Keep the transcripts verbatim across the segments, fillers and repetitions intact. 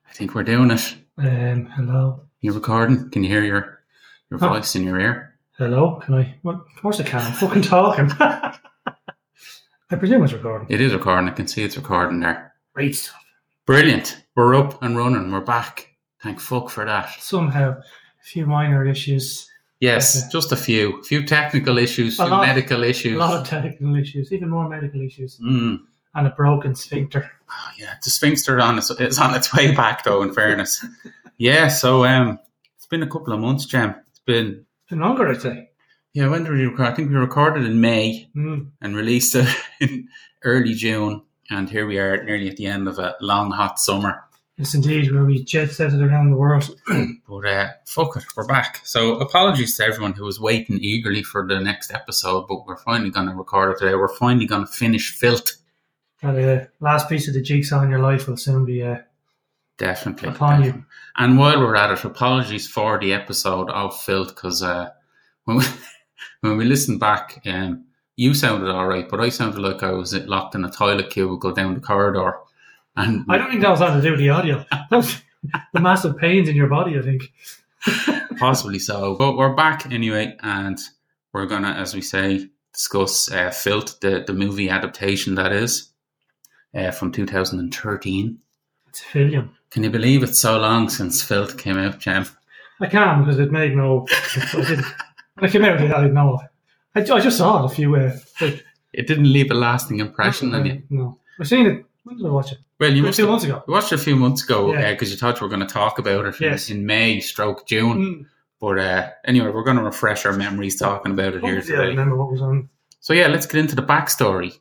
I think we're doing it. Um, hello. You're recording? Can you hear your your Huh? voice in your ear? Hello? Can I? What? Of course I can. I'm fucking talking. I presume it's recording. It is recording. I can see it's recording there. Great stuff. Brilliant. We're up and running. We're back. Thank fuck for that. Somehow, a few minor issues. Yes, Okay. just a few. A few technical issues, A few lot- medical issues. A lot of technical issues, even more medical issues, Mm. and a broken sphincter. Oh, yeah, the sphincter on its, it's on its way back, though, in fairness. Yeah, so um, it's been a couple of months, Jem. It's been... It's been longer, I'd say. Yeah, when did we record? I think we recorded in May Mm. and released it in early June. And here we are nearly at the end of a long, hot summer. Yes, indeed, where we jet setted around the world. But uh, fuck it, we're back. So apologies to everyone who was waiting eagerly for the next episode, but we're finally going to record it today. We're finally going to finish Filth. And the last piece of the jigsaw in your life will soon be uh, Definitely. upon definitely. you. And while we're at it, apologies for the episode of Filth, because uh, when, we, when we listened back, um, you sounded all right, but I sounded like I was locked in a toilet cubicle down the corridor. And I don't think that was on to do with the audio. That was the massive pains in your body, I think. Possibly so. But we're back anyway, and we're going to, as we say, discuss uh, Filth, the, the movie adaptation that is, uh, from two thousand thirteen. It's a film. Can you believe it's so long since Filth came out, Jem? I can, because it made no... I didn't, when I came out, I didn't know it. I, I just saw it a few... Uh, like, It didn't leave a lasting impression on you. No. I've seen it... When did I watch it? Well, you A must few have months ago. you watched it a few months ago Yeah. because you thought you were going to talk about it Yes. in, in May, stroke June. Mm. But uh, anyway, we're going to refresh our memories talking about it here Yeah, I today. remember what was on. So yeah, let's get into the backstory.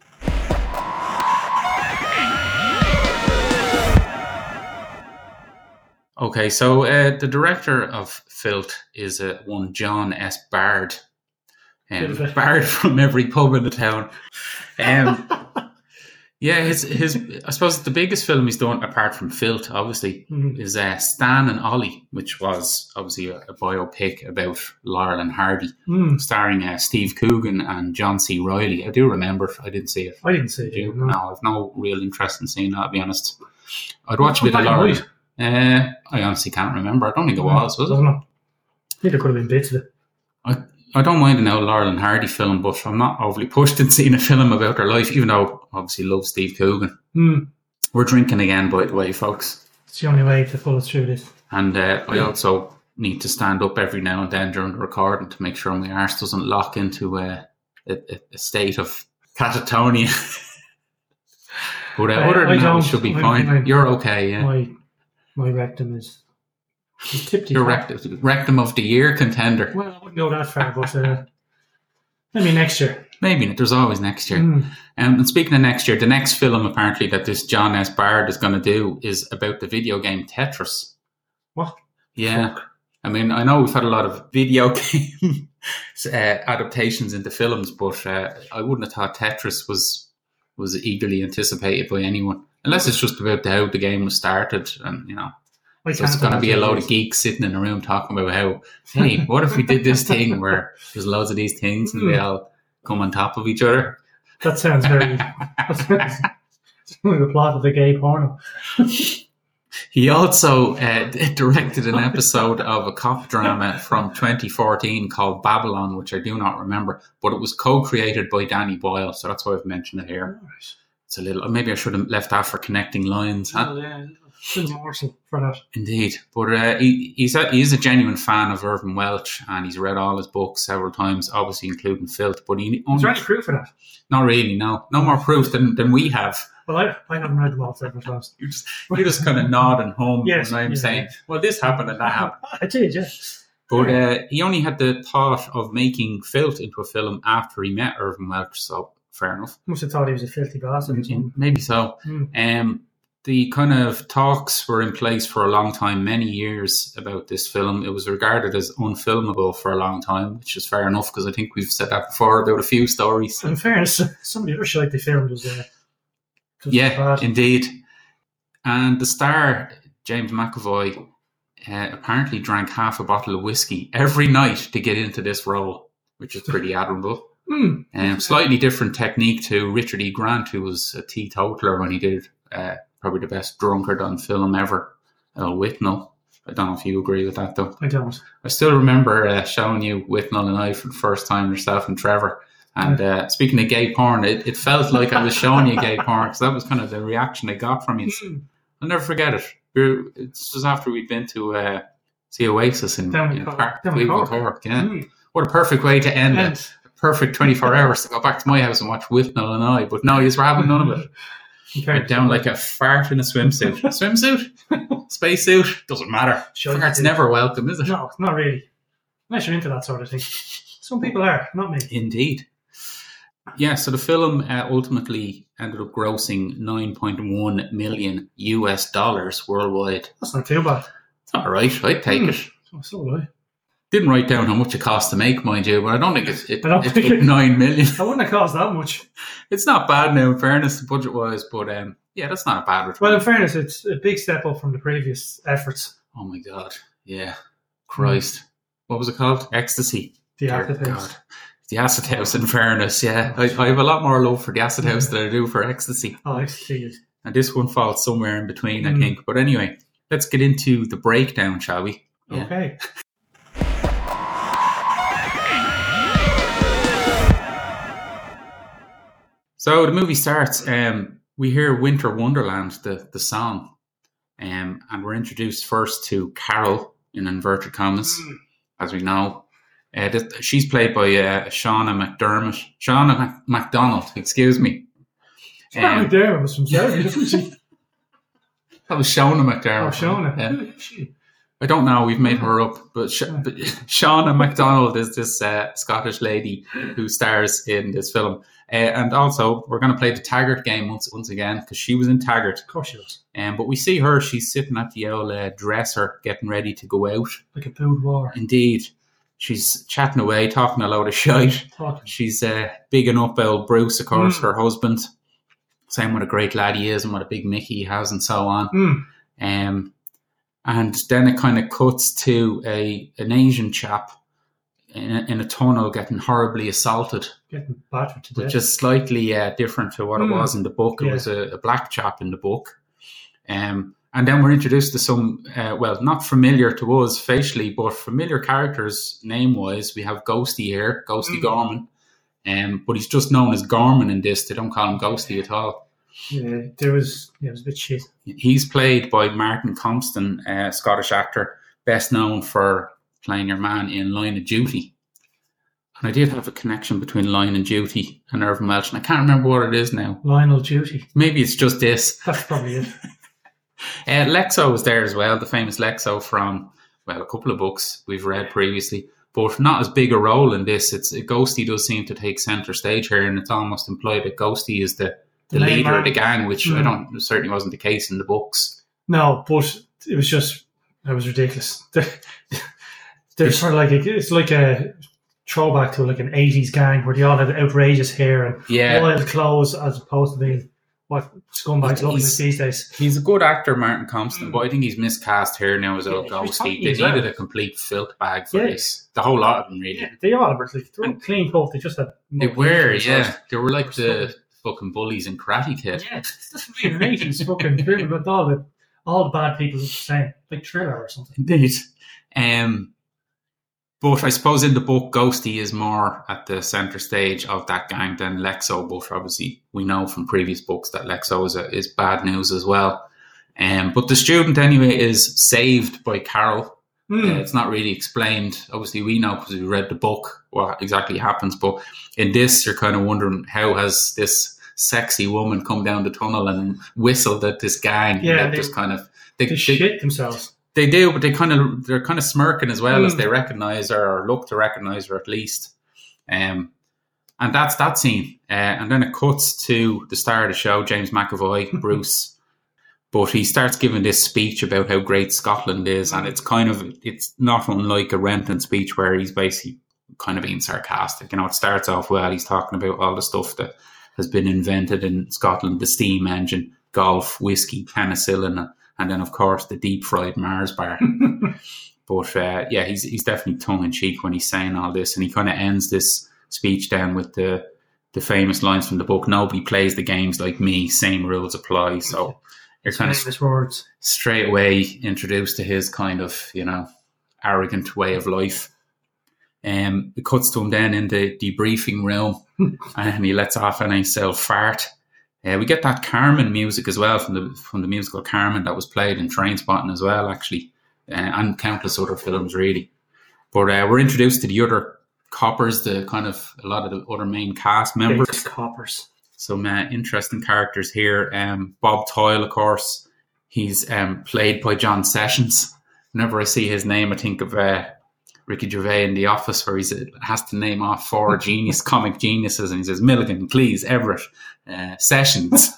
Okay, so uh, the director of Filth is uh, one John S. Bard. Um, Bit of a- Bard from every pub in the town. Um, yeah, his his I suppose the biggest film he's done, apart from Filth, obviously, Mm. is uh, Stan and Ollie, which was obviously a, a biopic about Laurel and Hardy, Mm. starring uh, Steve Coogan and John C. Reilly. I do remember it. I didn't see it. I didn't see it. Did you? No. No, I've no real interest in seeing that, to be honest. I'd watch a bit Black of and Laurel. white. Uh, I honestly can't remember. I don't think it was, was it? Doesn't it? I think there could have been bits of it. I, I don't mind an old Laurel and Hardy film, but I'm not overly pushed in seeing a film about their life, even though I obviously love Steve Coogan. Mm. We're drinking again, by the way, folks. It's the only way to pull us through this. And uh, I also need to stand up every now and then during the recording to make sure my arse doesn't lock into uh, a, a, a state of catatonia. But uh, Uh, other I than that, we don't. should be I'm fine. fine. You're okay, yeah. My my rectum is, is tipped. You're rectum, rectum of the year contender. Well, I wouldn't go that far, but uh, maybe next year. Maybe. There's always next year. Mm. Um, and speaking of next year, the next film apparently that this John S. Bard is going to do is about the video game Tetris. What? Yeah. Fuck. I mean, I know we've had a lot of video game uh, adaptations into films, but uh, I wouldn't have thought Tetris was was eagerly anticipated by anyone. Unless it's just about how the game was started and, you know, I so it's can't going to be a imagine load it of geeks sitting in a room talking about how, hey, what if we did this thing where there's loads of these things and they all come on top of each other? That sounds very. That sounds, it's only the plot of a gay porno. He also uh, directed an episode of a cop drama from twenty fourteen called Babylon, which I do not remember, but it was co-created by Danny Boyle, so that's why I've mentioned it here. It's a little, maybe I should have left that for connecting lines, huh? Well, yeah, a little morsel for that. Indeed, but uh, he, he's a, he's a genuine fan of Irvin Welch, and he's read all his books several times, obviously including Filth. But he Is only, there any proof for that? not really, no, no more proof than, than we have. Well, I, I haven't read them all several times. You just you just kind of nod and hum Yes, when I'm yeah. saying, well, this happened and that happened. I did, yeah. But uh, he only had the thought of making Filth into a film after he met Irvin Welch, so fair enough. Must have thought he was a filthy bastard or something. Maybe so. Mm. Um, the kind of talks were in place for a long time, many years, about this film. It was regarded as unfilmable for a long time, which is fair enough because I think we've said that before about a few stories. In fairness, some of the other shit they filmed was, uh, was Yeah, bad. indeed. And the star, James McAvoy, uh, apparently drank half a bottle of whiskey every night to get into this role, which is pretty admirable. Mm. Um, slightly different technique to Richard E. Grant, who was a teetotaler when he did uh, probably the best drunkard on film ever. El Whitnall. I don't know if you agree with that, though. I don't. I still remember uh, showing you Whitnall and I for the first time, yourself and Trevor. And uh, speaking of gay porn, it, it felt like I was showing you gay porn because that was kind of the reaction I got from you. Mm. I'll never forget it. We this was after we'd been to uh, see Oasis in, Down in in Cork. Park, Down in Cleveland, Cork. Cork. Yeah. Mm. What a perfect way to end And- it. Perfect twenty-four hours to go back to my house and watch Whitnall and I. But no, he's having none of it. Went down like a fart in a swimsuit. Swimsuit? Spacesuit? Doesn't matter. Sure, Fart's yeah. never welcome, is it? No, not really. Unless you're into that sort of thing. Some people are, not me. Indeed. Yeah, so the film uh, ultimately ended up grossing nine point one million U S dollars worldwide. That's not too bad. It's all right. I'd take Hmm. it. So, so would I. Didn't write down how much it cost to make, mind you, but I don't think it's, it, I don't it's think up it- nine million. I wouldn't have cost that much. It's not bad now, in fairness, budget wise, but um, yeah, that's not a bad return. Well, in fairness, it's a big step up from the previous efforts. Oh my god, yeah, Christ, what was it called? Ecstasy. The Dear Acid House. God. The Acid House. In fairness, yeah, I, I have a lot more love for the Acid House than I do for Ecstasy, Oh, I see it. and this one falls somewhere in between, I Mm. think. But anyway, let's get into the breakdown, shall we? Yeah. Okay. So the movie starts. Um, we hear "Winter Wonderland," the the song, um, and we're introduced first to Carol in inverted commas, Mm. as we know. Uh, th- she's played by uh, Shauna McDermott, Shauna Mac- MacDonald. Excuse me. Shauna Um, McDermott was from Serbia, wasn't she? that was Shauna Oh, McDermott. Shauna. Yeah. Who is she? I don't know. We've made her up, but, Sh- but Shauna MacDonald is this uh, Scottish lady who stars in this film, uh, and also we're going to play the Taggart game once once again because she was in Taggart. Of course she was. Um, but we see her; she's sitting at the old uh, dresser, getting ready to go out. Like a food war. Indeed, she's chatting away, talking a load of shite. Talking. She's uh, bigging up old Bruce, of course, Mm. her husband, saying what a great lad he is and what a big Mickey he has, and so on. Mm. Um, and then it kind of cuts to a an Asian chap in a, in a tunnel getting horribly assaulted, Getting battered to death. which is slightly uh, different to what it Mm. was in the book. It Yeah. was a, a black chap in the book. Um, and then we're introduced to some, uh, well, not familiar to us facially, but familiar characters name-wise. We have Ghosty here, Ghosty Mm. Gorman. Um, but he's just known as Gorman in this. They don't call him Ghosty at all. Yeah, there was, yeah, it was a bit shit. He's played by Martin Compston, a Scottish actor, best known for playing your man in Line of Duty. And I did have a connection between Line of Duty and Irvin Welsh, and I can't remember what it is now. Lionel Duty. Maybe it's just this. That's probably it. Uh, Lexo was there as well, the famous Lexo from, well, a couple of books we've read previously, but not as big a role in this. It's Ghosty does seem to take centre stage here, and it's almost implied that Ghosty is the, the The main leader man. of the gang, which I Mm. don't certainly wasn't the case in the books. No, but it was just, it was ridiculous. They're, they're sort of like, a, it's like a throwback to like an eighties gang where they all had outrageous hair and Yeah. wild clothes as opposed to being what scumbags look like He's- these days. He's a good actor, Martin Compston, Mm. but I think he's miscast here now as old Yeah, he's Ghosty. tiny They as well. needed a complete filth bag for Yeah. this. The whole lot of them, really. Yeah, they all were like, they were clean cut, they just had. They more were, pictures. yeah. They were like the fucking bullies in Karate Kid. Yeah, it's just being an eighties fucking film, but all the, all the bad people look the same, like Thriller or something. Indeed. Um, but I suppose in the book, Ghosty is more at the centre stage of that gang than Lexo. But obviously, we know from previous books that Lexo is, a, is bad news as well. Um, but the student, anyway, is saved by Carol. Mm. Uh, it's not really explained. Obviously, we know because we read the book what exactly happens. But in this, you're kind of wondering how has this sexy woman come down the tunnel and whistled at this gang? Yeah, and they- just kind of they, They they, shit themselves. they do, but they kind of they're kind of smirking as well Mm. as they recognise her or look to recognise her at least. Um, and that's that scene. Uh, and then it cuts to the star of the show, James McAvoy, Bruce. But he starts giving this speech about how great Scotland is, and it's kind of it's not unlike a Renton speech where he's basically kind of being sarcastic. You know, it starts off well. He's talking about all the stuff that has been invented in Scotland: the steam engine, golf, whiskey, penicillin, and then of course the deep fried Mars bar. But uh, yeah, he's he's definitely tongue in cheek when he's saying all this, and he kind of ends this speech down with the the famous lines from the book: "Nobody plays the games like me. Same rules apply." So you're kind of Famous words. straight away introduced to his kind of, you know, arrogant way of life. Um, it cuts to him then in the debriefing room and he lets off a nice self fart. Uh, we get that Carmen music as well from the from the musical Carmen that was played in Trainspotting as well, actually, uh, and countless other films, really. But uh, we're introduced to the other coppers, the kind of a lot of the other main cast members. Big coppers. Some uh, interesting characters here. Um, Bob Toyle, of course, he's um, played by John Sessions. Whenever I see his name, I think of uh, Ricky Gervais in The Office, where he has to name off four genius comic geniuses, and he says Milligan, Cleese, Everett, uh, Sessions.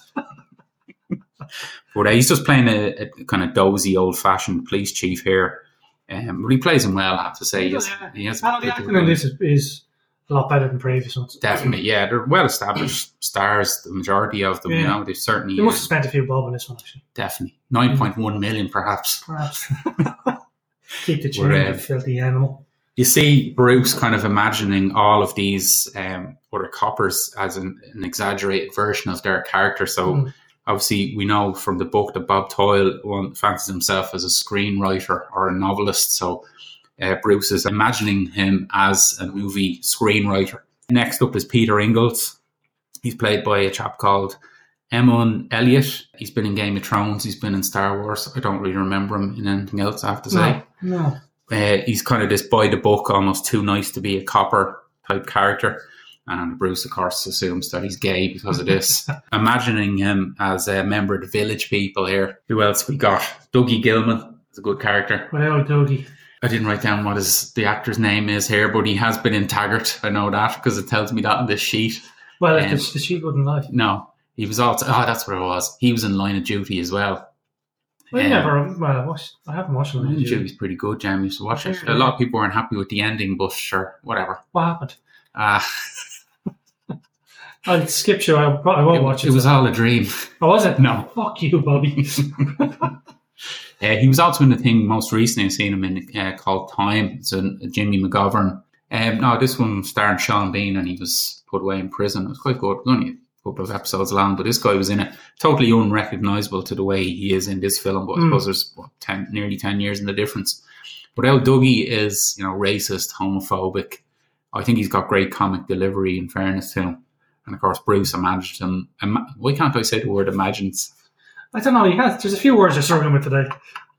But uh, he's just playing a, a kind of dozy, old-fashioned police chief here. Um, but he plays him well, I have to say. He has, Yeah. he has Oh, the acting in this is, is a lot better than previous ones. definitely, yeah, they're well-established stars, the majority of them. Yeah. You know, they've certainly They must have uh, spent a few bob on this one, actually. definitely nine point one million, perhaps. Perhaps. Keep the We're, chain, uh, you filthy animal. You see Bruce kind of imagining all of these um, other coppers as an, an exaggerated version of their character. So Mm. obviously we know from the book that Bob Toyle one fancies himself as a screenwriter or a novelist. So uh, Bruce is imagining him as a movie screenwriter. Next up is Peter Ingalls. He's played by a chap called Eamon Elliott. He's been in Game of Thrones. He's been in Star Wars. I don't really remember him in anything else, I have to say. No, no. Uh, he's kind of this by the book, almost too nice to be a copper type character. And Bruce, of course, assumes that he's gay because of this. Imagining him as a member of the Village People here. Who else we got? Dougie Gilman is a good character. Well, Dougie. I didn't write down what his, the actor's name is here, but he has been in Taggart. I know that because it tells me that on this sheet. Well, Um, the, the sheet wouldn't lie. No, he was also, oh, that's what it was. He was in Line of Duty as well. I Um, never, well, I, watched, I haven't watched Line of it. Duty's pretty good, Jam. You used to watch it. Yeah. A lot of people weren't happy with the ending, but sure, whatever. What happened? Uh, I'll skip you. I, I won't it, watch it. it was all a dream. Oh, was it? No. Fuck you, Bobby. Uh, he was also in the thing most recently I've seen him in uh, called Time. It's a, a Jimmy McGovern. Um, no, this one starring Sean Bean and he was put away in prison. It was quite good. It was only a couple of episodes long, but this guy was in it. Totally unrecognisable to the way he is in this film, but I Mm. suppose there's what, ten, nearly ten years in the difference. But El Dougie is, you know, racist, homophobic. I think he's got great comic delivery, in fairness to him. And of course, Bruce imagined him. Ima- Why can't I say the word imagines? I don't know. You have, there's a few words you're struggling with today.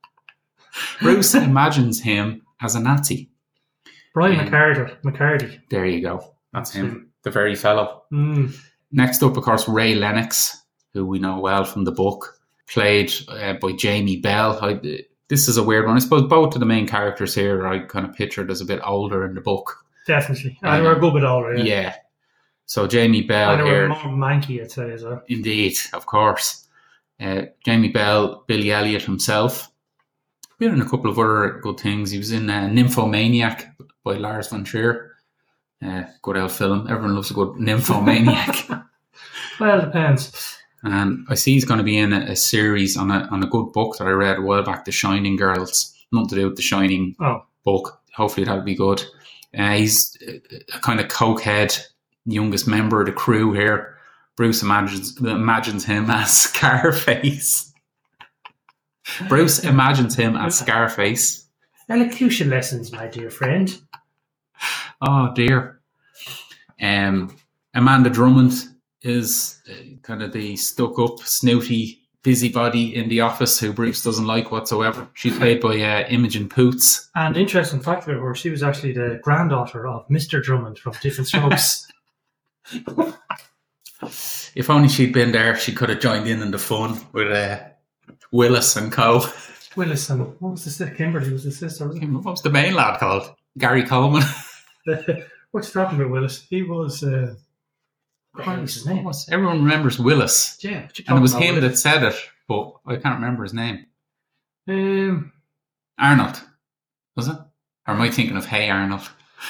Bruce imagines him as a Nazi. Brian Um, McCarty. McCarty. There you go. That's him, the very fellow. Mm. Next up, of course, Ray Lennox, who we know well from the book, played uh, by Jamie Bell. I, this is a weird one. I suppose both of the main characters here I kind of pictured as a bit older in the book. Definitely. Um, And we're a good bit older. Yeah. Yeah. So Jamie Bell And they were here. more manky, I'd say, as well. Indeed, of course. Uh, Jamie Bell, Billy Elliot himself. Been in a couple of other good things. He was in uh, Nymphomaniac by Lars von Trier. Uh, good old film. Everyone loves a good Nymphomaniac. Well, it depends. And I see he's going to be in a, a series on a on a good book that I read a while back, The Shining Girls. Nothing to do with The Shining Oh. book. Hopefully that'll be good. Uh, he's a, a kind of cokehead, youngest member of the crew here. Bruce imagines imagines him as Scarface. Bruce imagines him as Scarface. Elocution lessons, my dear friend. Oh dear. Um, Amanda Drummond is uh, kind of the stuck-up, snooty busybody in the office who Bruce doesn't like whatsoever. She's played by uh, Imogen Poots. And interesting fact about her, she was actually the granddaughter of Mister Drummond from Different Strokes. If only she'd been there, she could have joined in in the fun with uh, Willis and co. Willis and what was the sister? Kimberly was the sister. Wasn't What was the main lad called? Gary Coleman. it? What's talking about Willis? He was. Uh, what was his name? Everyone remembers Willis. Yeah, what you And it was talking him about, that said it, but I can't remember his name. Willis? Um, Arnold. Was it? Or am I thinking of Hey Arnold?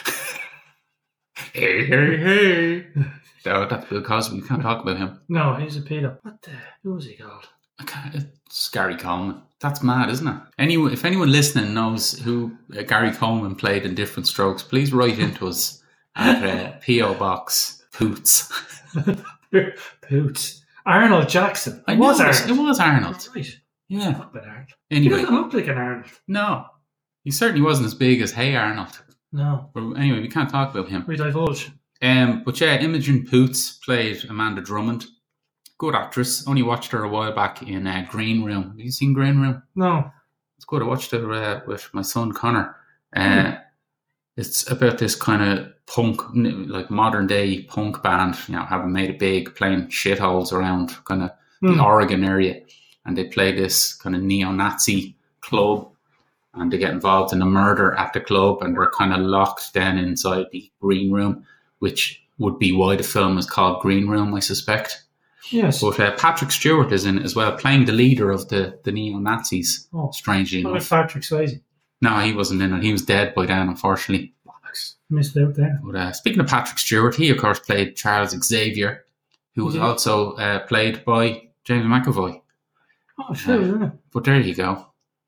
Hey, hey, hey. No, that's Bill Cosby. We can't talk about him. no, he's a pedo. What the? Who was he called? I can't, it's Gary Coleman. That's mad, isn't it? Anyone, if anyone listening knows who uh, Gary Coleman played in Different Strokes, please write into us at uh, P O Box Poots. Poots. Arnold Jackson. I It was know Arnold. It was Arnold. Right. Yeah. Fuck with Arnold. He Anyway, doesn't look like an Arnold. no. He certainly wasn't as big as Hey Arnold. No. But anyway, we can't talk about him. We divulge. Um, but yeah, Imogen Poots played Amanda Drummond. Good actress. Only watched her a while back in uh, Green Room. Have you seen Green Room? No. It's good. I watched it uh, with my son Connor. Uh, Mm. It's about this kind of punk, like modern day punk band, you know, having made it big, playing shitholes around kind of Mm. the Oregon area. And they play this kind of neo-Nazi club and they get involved in a murder at the club and they're kind of locked down inside the Green Room, which would be why the film is called Green Room, I suspect. Yes. But uh, Patrick Stewart is in it as well, playing the leader of the, the neo-Nazis, Oh. strangely What enough. about Patrick Swayze? No, he wasn't in it. He was dead by then, unfortunately. Bollocks. Missed out there. But uh, speaking of Patrick Stewart, he of course played Charles Xavier, who was Yeah. also uh, played by James McAvoy. Oh, sure, Uh, yeah. But there you go.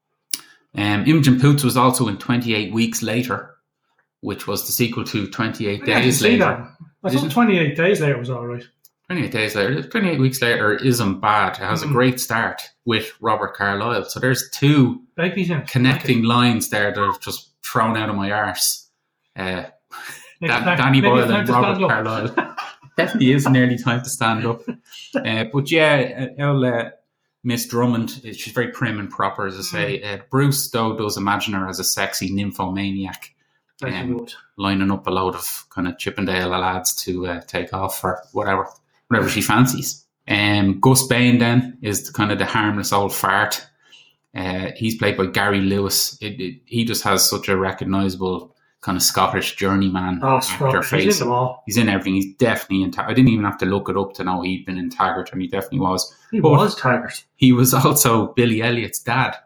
Um, Imogen Poots was also in twenty-eight Weeks Later, which was the sequel to twenty-eight Yeah, I can Days see Later. that. I Did thought you? twenty-eight days later was all right. twenty-eight Days Later. twenty-eight Weeks Later isn't bad. It has Mm. a great start with Robert Carlyle. So there's two Bagby's in it. connecting lines there that have just thrown out of my arse. Uh, Maybe Dan- time- Danny maybe Boyle it's time and to Robert stand up. Carlyle. Definitely is nearly time to stand up. Uh, but yeah, uh, old, uh, Miss Drummond, uh, she's very prim and proper, as I say. Uh, Bruce, though, does imagine her as a sexy nymphomaniac, Like um, you would. lining up a load of kind of Chippendale lads to uh, take off for whatever, whatever she fancies. Um, Gus Bain then is the, kind of the harmless old fart. Uh, he's played by Gary Lewis. It, it, he just has such a recognisable kind of Scottish journeyman Oh, actor strong. He's face. in them all. He's in everything. He's definitely in. Ta- I didn't even have to look it up to know he'd been in Taggart, and he definitely was. He But was Taggart. He was also Billy Elliot's dad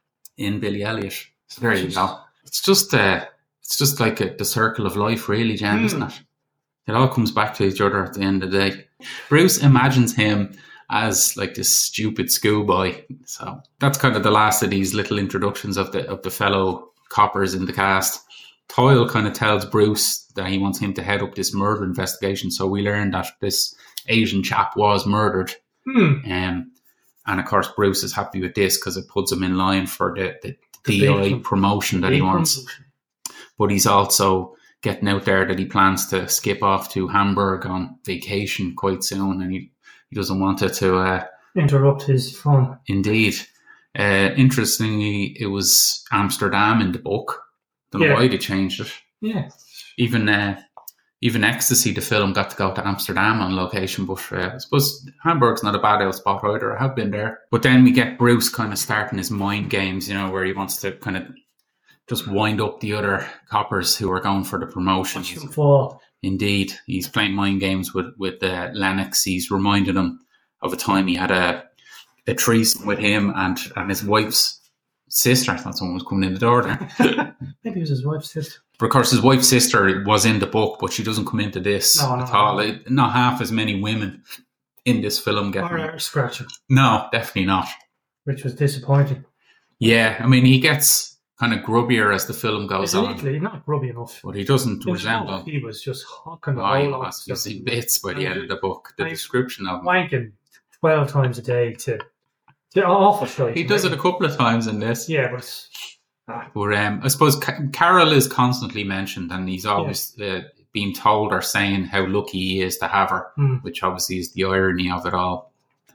in Billy Elliot. So there you go. It's just, uh, it's just like a, the circle of life, really, Jen, Mm. isn't it? It all comes back to each other at the end of the day. Bruce imagines him as like this stupid schoolboy. So that's kind of the last of these little introductions of the of the fellow coppers in the cast. Toyle kind of tells Bruce that he wants him to head up this murder investigation. So we learn that this Asian chap was murdered. Hmm. Um, and of course, Bruce is happy with this because it puts him in line for the, the, The D I big- promotion that he Big wants. promotion. But he's also getting out there that he plans to skip off to Hamburg on vacation quite soon. And he, he doesn't want it to, uh, Interrupt his fun. indeed. Uh, interestingly, it was Amsterdam in the book. Don't know Yeah. why they changed it. Yeah. Even uh, even Ecstasy, the film, got to go to Amsterdam on location, but uh, I suppose Hamburg's not a bad old spot either. I have been there. But then we get Bruce kind of starting his mind games, you know, where he wants to kind of just wind up the other coppers who are going for the promotion. Watch him fall. Indeed, he's playing mind games with with uh, Lennox. He's reminded him of a time he had a a threesome with him and, and his wife's sister. I thought someone was coming in the door there. Maybe it was his wife's sister. But of course, his wife's sister was in the book, but she doesn't come into this No, no, at all. no. It- not half as many women in this film get. Or uh, scratching, No, definitely not. which was disappointing. Yeah, I mean, he gets kind of grubbier as the film goes on, Literally, not grubby enough. but he doesn't In resemble. He was just hawking the Oh, he whole lot. was. You see bits by the end of the book. The I- description of him. Wanking twelve times a day to. to awful shit. He does it a couple of times in this. Yeah, but it's, ah, But um, I suppose Ca- Carol is constantly mentioned, and he's always uh, being told or saying how lucky he is to have her, Hmm. which obviously is the irony of it all.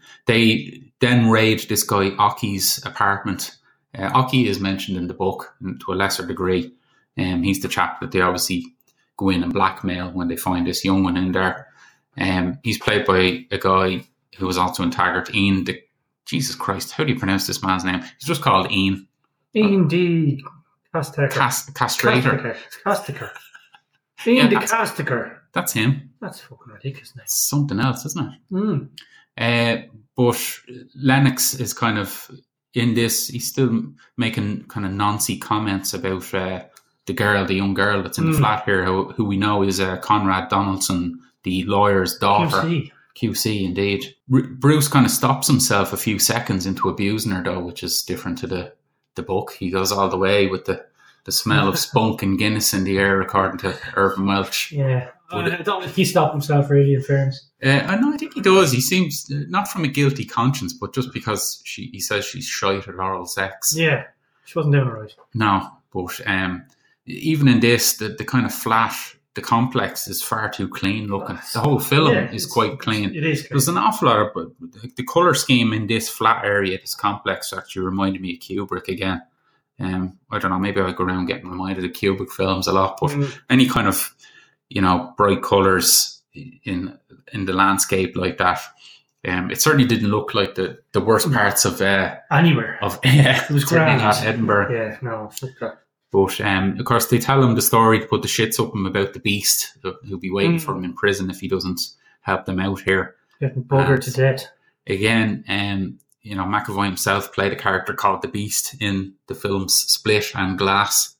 They then raid this guy Oki's apartment. Uh, Oki is mentioned in the book to a lesser degree. Um, he's the chap that they obviously go in and blackmail when they find this young one in there. Um, he's played by a guy who was also in Taggart, Ian. De- Jesus Christ, how do you pronounce this man's name? He's just called Ian. Ian D. Castaker. Cas- castrator. Castaker. Yeah, Ian D. that's- Castaker. That's him. That's fucking ridiculous. Now. It's something else, isn't it? Mm. Uh, but Lennox is kind of in this. He's still making kind of nancy comments about uh, the girl, the young girl that's in the Mm. flat here, who, who we know is uh, Conrad Donaldson, the lawyer's daughter. Q C. Q C, indeed. R- Bruce kind of stops himself a few seconds into abusing her, though, which is different to the, the book. He goes all the way with the, the smell of spunk and Guinness in the air, according to Irvin Welch. Yeah. Uh, I don't think he stopped himself, really, in fairness. Uh, I know, I think he does. He seems, not from a guilty conscience, but just because she, he says she's shite at oral sex. Yeah, she wasn't doing it right. No, but um, even in this, the, the kind of flat, the complex is far too clean looking. The whole film Yeah, is quite clean. It is clean. There's an awful lot of, but the colour scheme in this flat area, this complex, actually reminded me of Kubrick again. Um, I don't know, maybe I go around getting reminded of Kubrick films a lot, but Mm. any kind of, you know, bright colours in in the landscape like that, um, it certainly didn't look like the, the worst parts of uh, Anywhere. of yeah, It was certainly grand. not Edinburgh. Yeah, no, fuck that. But um, of course, they tell him the story to put the shits up him about the beast who'll be waiting Mm. for him in prison if he doesn't help them out here. Getting buggered And to death. Again, um, you know, McAvoy himself played a character called the Beast in the films Split and Glass.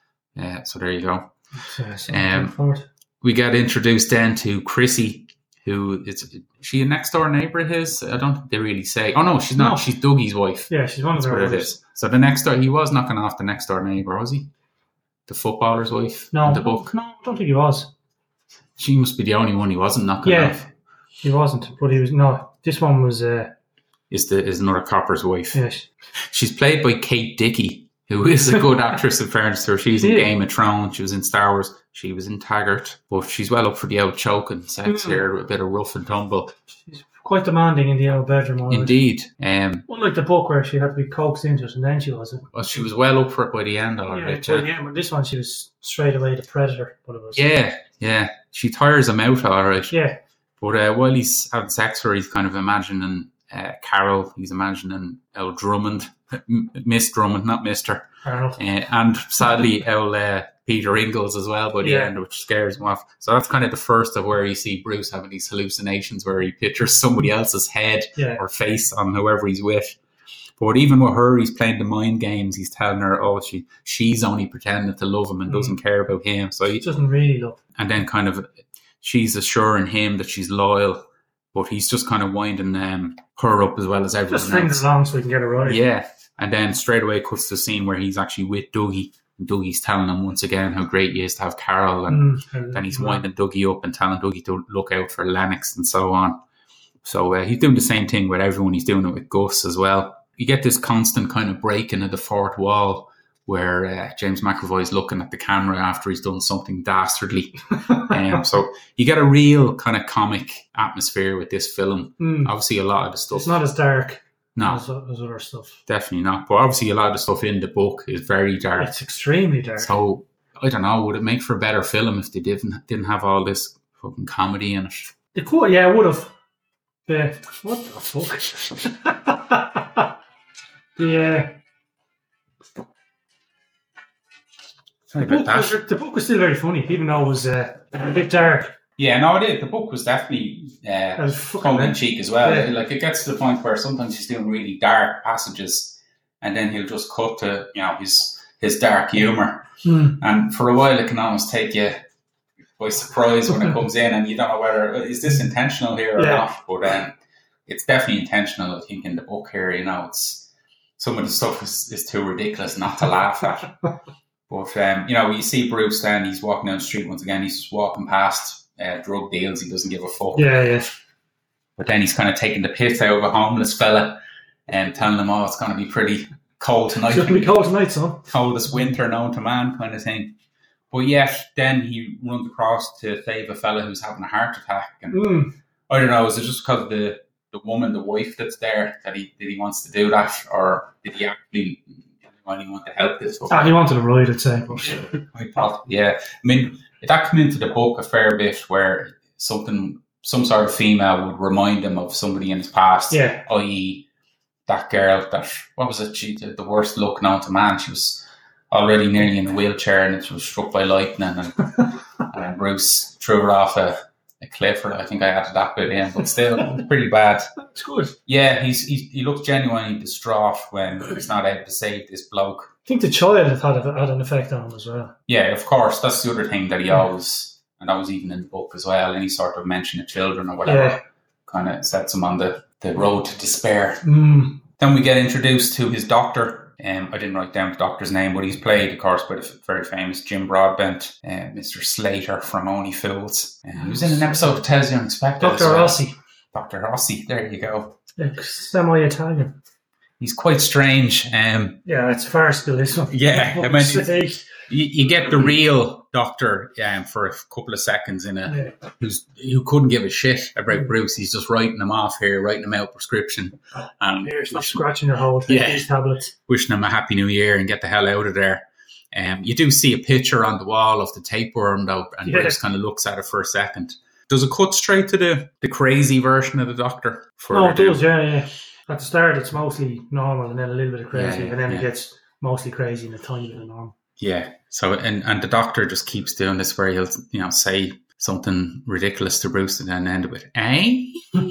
Uh, so there you go. So, so Um, We get introduced then to Chrissy, who is she a next door neighbour of his? I don't think they really say. Oh no, she's not. No. She's Dougie's wife. yeah, she's one of That's their what it others. is. So the next door, he was knocking off the next door neighbour, was he? The footballer's wife No, in the book. no, I don't think he was. She must be the only one he wasn't knocking Yeah. off. He wasn't, but he was. No, this one was. Uh, Is the is another copper's wife. yes. She's played by Kate Dickie, who is a good actress in fairness to her. She's in Yeah. Game of Thrones, she was in Star Wars, she was in Taggart, but she's well up for the old choking sex Mm. here, a bit of rough and tumble. She's quite demanding in the old bedroom. already. Indeed. Um, Unlike the book where she had to be coaxed into it and then she wasn't. well, she was well up for it by the end, all Yeah, right. but Yeah, yeah, but this one she was straight away the predator. What it was. yeah, yeah. She tires him out, all right. Yeah. But uh, while he's having sex with her, he's kind of imagining uh, Carol, he's imagining El Drummond, M- Miss Drummond, not Mister Arnold. Uh, and sadly, El uh, Peter Ingalls as well by the Yeah. end, which scares him off. So that's kind of the first of where you see Bruce having these hallucinations where he pictures somebody else's head Yeah. or face on whoever he's with. But even with her, he's playing the mind games. He's telling her, oh, she she's only pretending to love him and Mm. doesn't care about him. So He he, doesn't really look. and then kind of she's assuring him that she's loyal, but he's just kind of winding um, her up as well as Just everyone string else. it along so we can get it right. Yeah, and then straight away cuts to the scene where he's actually with Dougie, and Dougie's telling him once again how great he is to have Carol, and Mm, and then he's yeah. winding Dougie up and telling Dougie to look out for Lennox and so on. So uh, he's doing the same thing with everyone. He's doing it with Gus as well. You get this constant kind of breaking of the fourth wall where uh, James McAvoy is looking at the camera after he's done something dastardly. um, so you get a real kind of comic atmosphere with this film. Mm. Obviously, a lot of the stuff. It's not as dark no, as, as other stuff. definitely not. But obviously, a lot of the stuff in the book is very dark. It's extremely dark. So I don't know. Would it make for a better film if they didn't didn't have all this fucking comedy in it? It could, yeah, it would have. Yeah. What the fuck? yeah. Sorry The about book, that. was, the book was still very funny, even though it was uh, a bit dark. Yeah, no, it is. The book was definitely It uh, was fucking tongue in mental. cheek as well. Yeah. Like it gets to the point where sometimes he's doing really dark passages, and then he'll just cut to you know his his dark humour, Mm. and for a while it can almost take you by surprise when it comes in, and you don't know whether is this intentional here or Yeah. not. But um, it's definitely intentional. I think in the book here, you know, it's some of the stuff is, is too ridiculous not to laugh at. But um, you know, you see Bruce then he's walking down the street once again. He's just walking past uh, drug deals. He doesn't give a fuck. Yeah, yeah. But then he's kind of taking the piss out of a homeless fella and telling him, "Oh, it's going to be pretty cold tonight, It's going to be cold tonight, son. coldest winter known to man," kind of thing. But yet, then he runs across to save a fella who's having a heart attack, and Mm. I don't know, is it just because of the the woman, the wife that's there, that he that he wants to do that, or did he actually really want to help this woman? Ah, he wanted a ride, I'd say. But I thought, yeah. I mean, that came into the book a fair bit where something, some sort of female would remind him of somebody in his past, yeah, that is that girl that, what was it, she did the worst look known to man. She was already nearly in a wheelchair and she was struck by lightning, and, and Bruce threw her off a, a cliff, or I think I added that bit in, but still, it's pretty bad. it's good. Yeah, he's, he's he looks genuinely distraught when he's not able to save this bloke. I think the child had, had, had an effect on him as well. Yeah, of course. That's the other thing that he always, and that was even in the book as well, any sort of mention of children or whatever, Yeah. kind of sets him on the, the road to despair. Mm. Then we get introduced to his doctor, Um, I didn't write down the doctor's name, but he's played, of course, by the very famous Jim Broadbent, uh, Mister Slater from Only Fools. And he was in an episode of Tales the Unexpected. Doctor well. Rossi. Doctor Rossi, there you go. Yeah, semi-Italian. He's quite strange. Um, yeah, it's farcical, this one. Yeah, I mean, you, you get the real doctor um, for a couple of seconds in a yeah. who's who couldn't give a shit about Bruce. He's just writing him off here, writing him out prescription. Um, here, stop scratching your hole. Take yeah, these tablets. Wishing him a happy new year and get the hell out of there. Um, you do see a picture on the wall of the tapeworm though, and yeah. Bruce kind of looks at it for a second. Does it cut straight to the, the crazy version of the doctor? No, it does, yeah, yeah. At the start, it's mostly normal, and then a little bit of crazy, yeah, and then yeah. it gets mostly crazy and a tiny bit of normal. Yeah. So, and, and the doctor just keeps doing this where he'll, you know, say something ridiculous to Bruce and then end it with, eh?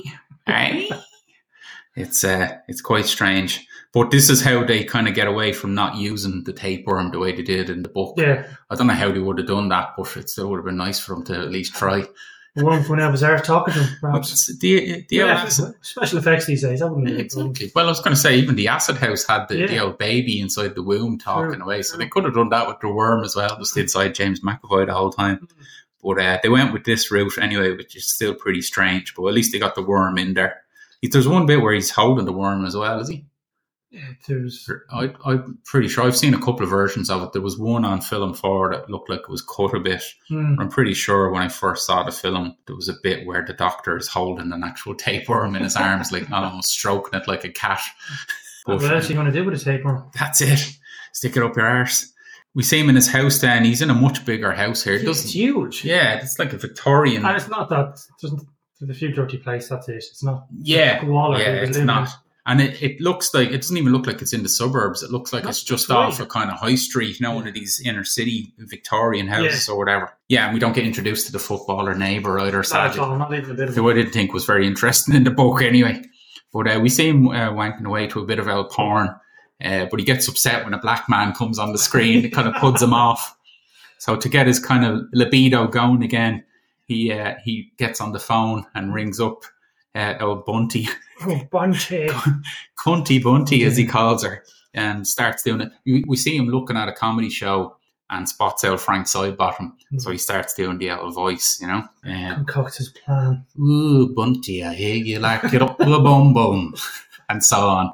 eh? It's, uh, it's quite strange. But this is how they kind of get away from not using the tapeworm the way they did in the book. Yeah. I don't know how they would have done that, but it still would have been nice for them to at least try. One when I was there talking to him, perhaps. The, the yeah, acid, special effects these days, that wouldn't exactly. Well, I was going to say, even the acid house had the, yeah. the old baby inside the womb talking True. away, so they could have done that with the worm as well, just inside James McAvoy the whole time. Mm. But uh, they went with this route anyway, which is still pretty strange, but at least they got the worm in there. There's one bit where he's holding the worm as well, is he? Yeah, there's... I, I'm pretty sure. I've seen a couple of versions of it. There was one on film four that looked like it was cut a bit. Mm. I'm pretty sure when I first saw the film, there was a bit where the doctor is holding an actual tapeworm in his arms, like almost stroking it like a cat. But, what else are you going to do with a tapeworm? That's it. Stick it up your arse. We see him in his house then. He's in a much bigger house here. It's, it's huge. Yeah, it's like a Victorian. And it's not that. It doesn't, the few dirty place, that's it. It's not. Yeah, Waller, yeah, it's not. And it, it looks like, it doesn't even look like it's in the suburbs. It looks like That's it's just off a kind of high street, you know, one of these inner city Victorian houses yeah. or whatever. Yeah, and we don't get introduced to the footballer neighbour either, sadly. Not, not even a bit of who I didn't think was very interesting in the book anyway. But uh, we see him uh, wanking away to a bit of old porn. Uh, but he gets upset when a black man comes on the screen. It kind of puts him off. So to get his kind of libido going again, he uh, he gets on the phone and rings up uh, old Bunty. Oh, Bunty. Cunty Bunty, as he calls her, and starts doing it. We, we see him looking at a comedy show and spots out Frank Sidebottom. Mm. So he starts doing the old voice, you know. Um, Concocts his plan. Ooh, Bunty, I hear you like it up with a bum bum. And so on.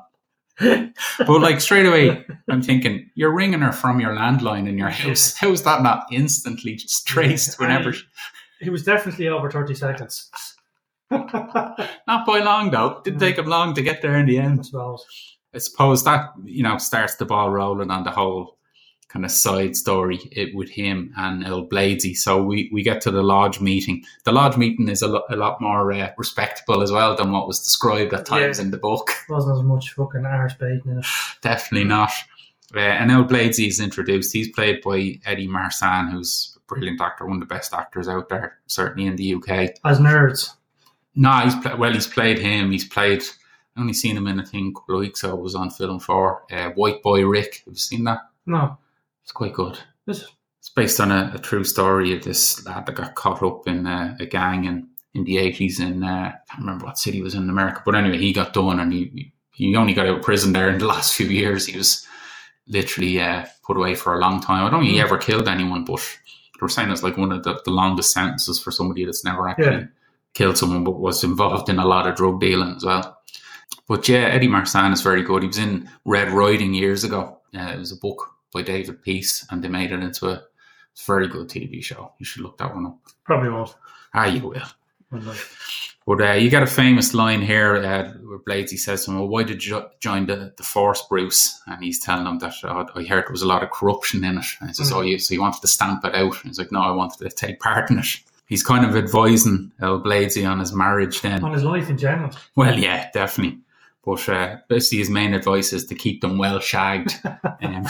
But like straight away, I'm thinking, you're ringing her from your landline in your house. How is that not instantly just traced yeah, whenever... It was definitely over thirty seconds. Not by long though. Didn't take him long to get there in the end. I suppose. I suppose that, you know, starts the ball rolling on the whole kind of side story it, with him and El Bladesy. So we, we get to the lodge meeting. The lodge meeting is a, lo- a lot more uh, respectable as well than what was described at times yeah. in the book. Wasn't as much fucking arse baiting in it. Definitely not. Uh, and El Bladesy is introduced. He's played by Eddie Marsan, who's a brilliant actor, one of the best actors out there, certainly in the U K. As nerds. No, he's play, well. He's played him. He's played. I only seen him in a thing a couple of weeks ago. It was on film four. Uh, White Boy Rick. Have you seen that? No, it's quite good. Is it? It's based on a, a true story of this lad that got caught up in uh, a gang in, in the eighties in uh, I can't remember what city it was in America. But anyway, he got done, and he he only got out of prison there in the last few years. He was literally uh, put away for a long time. I don't think he ever killed anyone, but they were saying it's like one of the, the longest sentences for somebody that's never actually. Yeah. Killed someone, but was involved in a lot of drug dealing as well. But yeah, Eddie Marsan is very good. He was in Red Riding years ago. Uh, it was a book by David Peace, and they made it into a very good T V show. You should look that one up. Probably won't. Ah, you will. But uh, you got a famous line here uh, where Bladesy says to him, well, why did you join the, the force, Bruce? And he's telling him that oh, I heard there was a lot of corruption in it. And he says, mm. oh, you, so you wanted to stamp it out? And he's like, no, I wanted to take part in it. He's kind of advising El Bladesy on his marriage then. On his life in general. Well, yeah, definitely. But uh, basically his main advice is to keep them well shagged. um,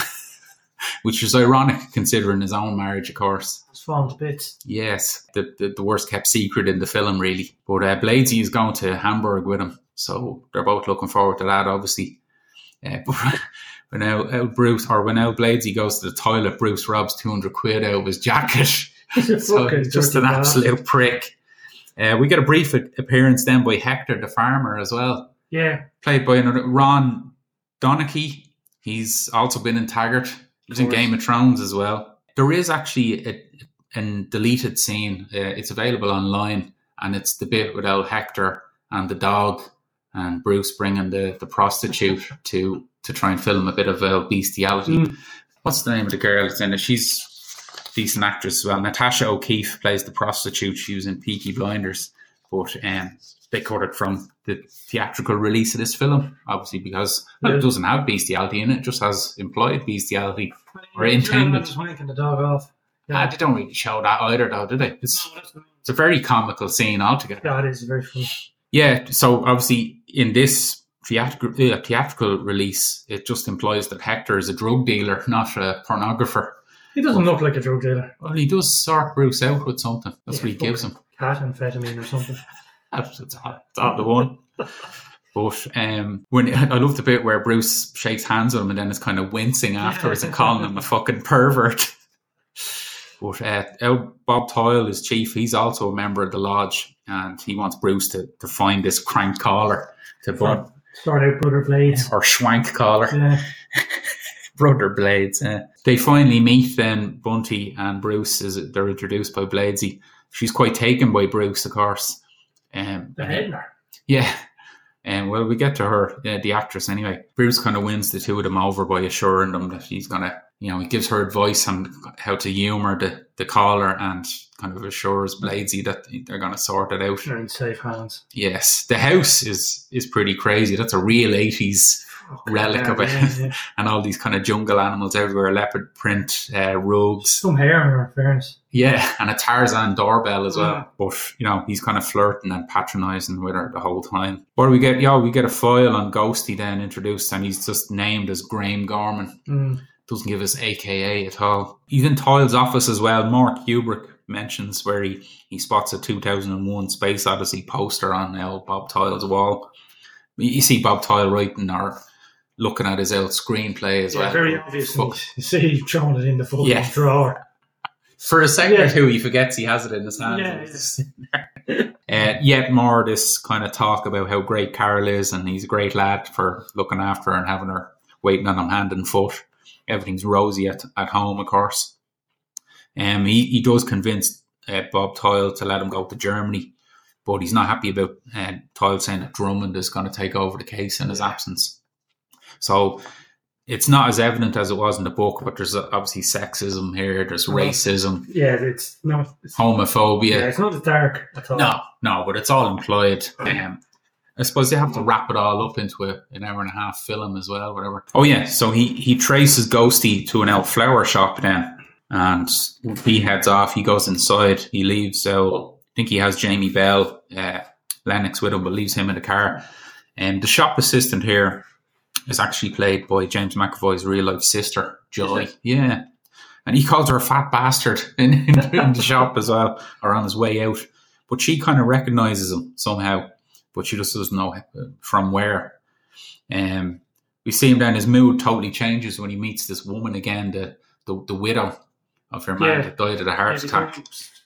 which is ironic considering his own marriage, of course. It's fallen to bits. Yes, the, the, the worst kept secret in the film, really. But uh, Bladesy is going to Hamburg with him. So they're both looking forward to that, obviously. Uh, but when El, El Bruce, or when El Bladesy goes to the toilet, Bruce robs two hundred quid out of his jacket. So just an absolute bad. prick. Uh, we get a brief appearance then by Hector the farmer as well. Yeah. Played by another Ron Donachie. He's also been in Taggart. He's in Game of Thrones as well. There is actually a, a deleted scene. Uh, it's available online, and it's the bit with old Hector and the dog and Bruce bringing the, the prostitute to to try and film a bit of uh, bestiality. Mm. What's the name of the girl that's in it? She's a decent actress as well. Natasha O'Keefe plays the prostitute. She was in Peaky Blinders. But um, they cut it from the theatrical release of this film, obviously, because well, yeah. it doesn't have bestiality in it. It just has implied bestiality or intended. Just wanking the dog off. Yeah. Ah, they don't really show that either, though, do they? It's, no, it's a very comical scene altogether. Yeah, it is very funny. Yeah, so obviously in this theatrical, uh, theatrical release, it just implies that Hector is a drug dealer, not a pornographer. He doesn't look like a drug dealer. Well, he does sort Bruce out with something. That's yeah, what he gives him. Cat amphetamine or something. That's it's not the one. But um, when I love the bit where Bruce shakes hands with him and then is kind of wincing afterwards and calling him a fucking pervert. But uh, El Bob Toyle is chief. He's also a member of the lodge, and he wants Bruce to, to find this crank collar to burn. Start out Brother Blades. Or Schwank collar. Yeah. Brother Blades. Uh. They finally meet then, Bunty and Bruce. Is they're introduced by Bladesy. She's quite taken by Bruce, of course. Um, the Hitler. Yeah. And um, well, we get to her, uh, the actress anyway. Bruce kind of wins the two of them over by assuring them that he's going to, you know, he gives her advice on how to humour the, the caller and kind of assures Bladesy that they're going to sort it out. They're in safe hands. Yes. The house is, is pretty crazy. That's a real eighties oh, relic yeah, of it. Yeah, yeah. And all these kind of jungle animals everywhere, leopard print, uh, rugs. Some hair in her, fairness. Yeah, and a Tarzan doorbell as well. Yeah. But, you know, he's kind of flirting and patronising with her the whole time. What do we get? Yeah, we get a file on Ghosty then introduced, and he's just named as Graham Gorman. Mm. Doesn't give us A K A at all. He's in Toyle's office as well. Mark Kubrick mentions where he, he spots a two thousand one Space Odyssey poster on uh, Bob Toyle's wall. You see Bob Toyle writing or looking at his old screenplay as yeah, well. Very obvious. You see he's throwing it in the fucking yeah. drawer. For a second yeah. or two, he forgets he has it in his hand. Yeah, yeah. uh, yet more this kind of talk about how great Carol is, and he's a great lad for looking after her and having her waiting on him hand and foot. Everything's rosy at, at home, of course. Um, he, he does convince uh, Bob Toyle to let him go to Germany, but he's not happy about uh, Toyle saying that Drummond is going to take over the case in his absence. So it's not as evident as it was in the book, but there's obviously sexism here, there's racism. Yeah, it's not... It's, homophobia. Yeah, it's not as dark at all. No, no, but it's all implied. Um, I suppose they have to wrap it all up into a, an hour and a half film as well, whatever. Oh yeah, so he, he traces Ghosty to an old flower shop then, and he heads off, he goes inside, he leaves, uh, I think he has Jamie Bell, uh, Lennox with him, but leaves him in the car. And the shop assistant here is actually played by James McAvoy's real life sister, Joy. Yeah. And he calls her a fat bastard in, in, in the shop as well, or on his way out. But she kind of recognises him somehow, but she just doesn't know from where. Um, we see him then, his mood totally changes when he meets this woman again, the the, the widow of her man yeah. that died of a heart yeah, attack.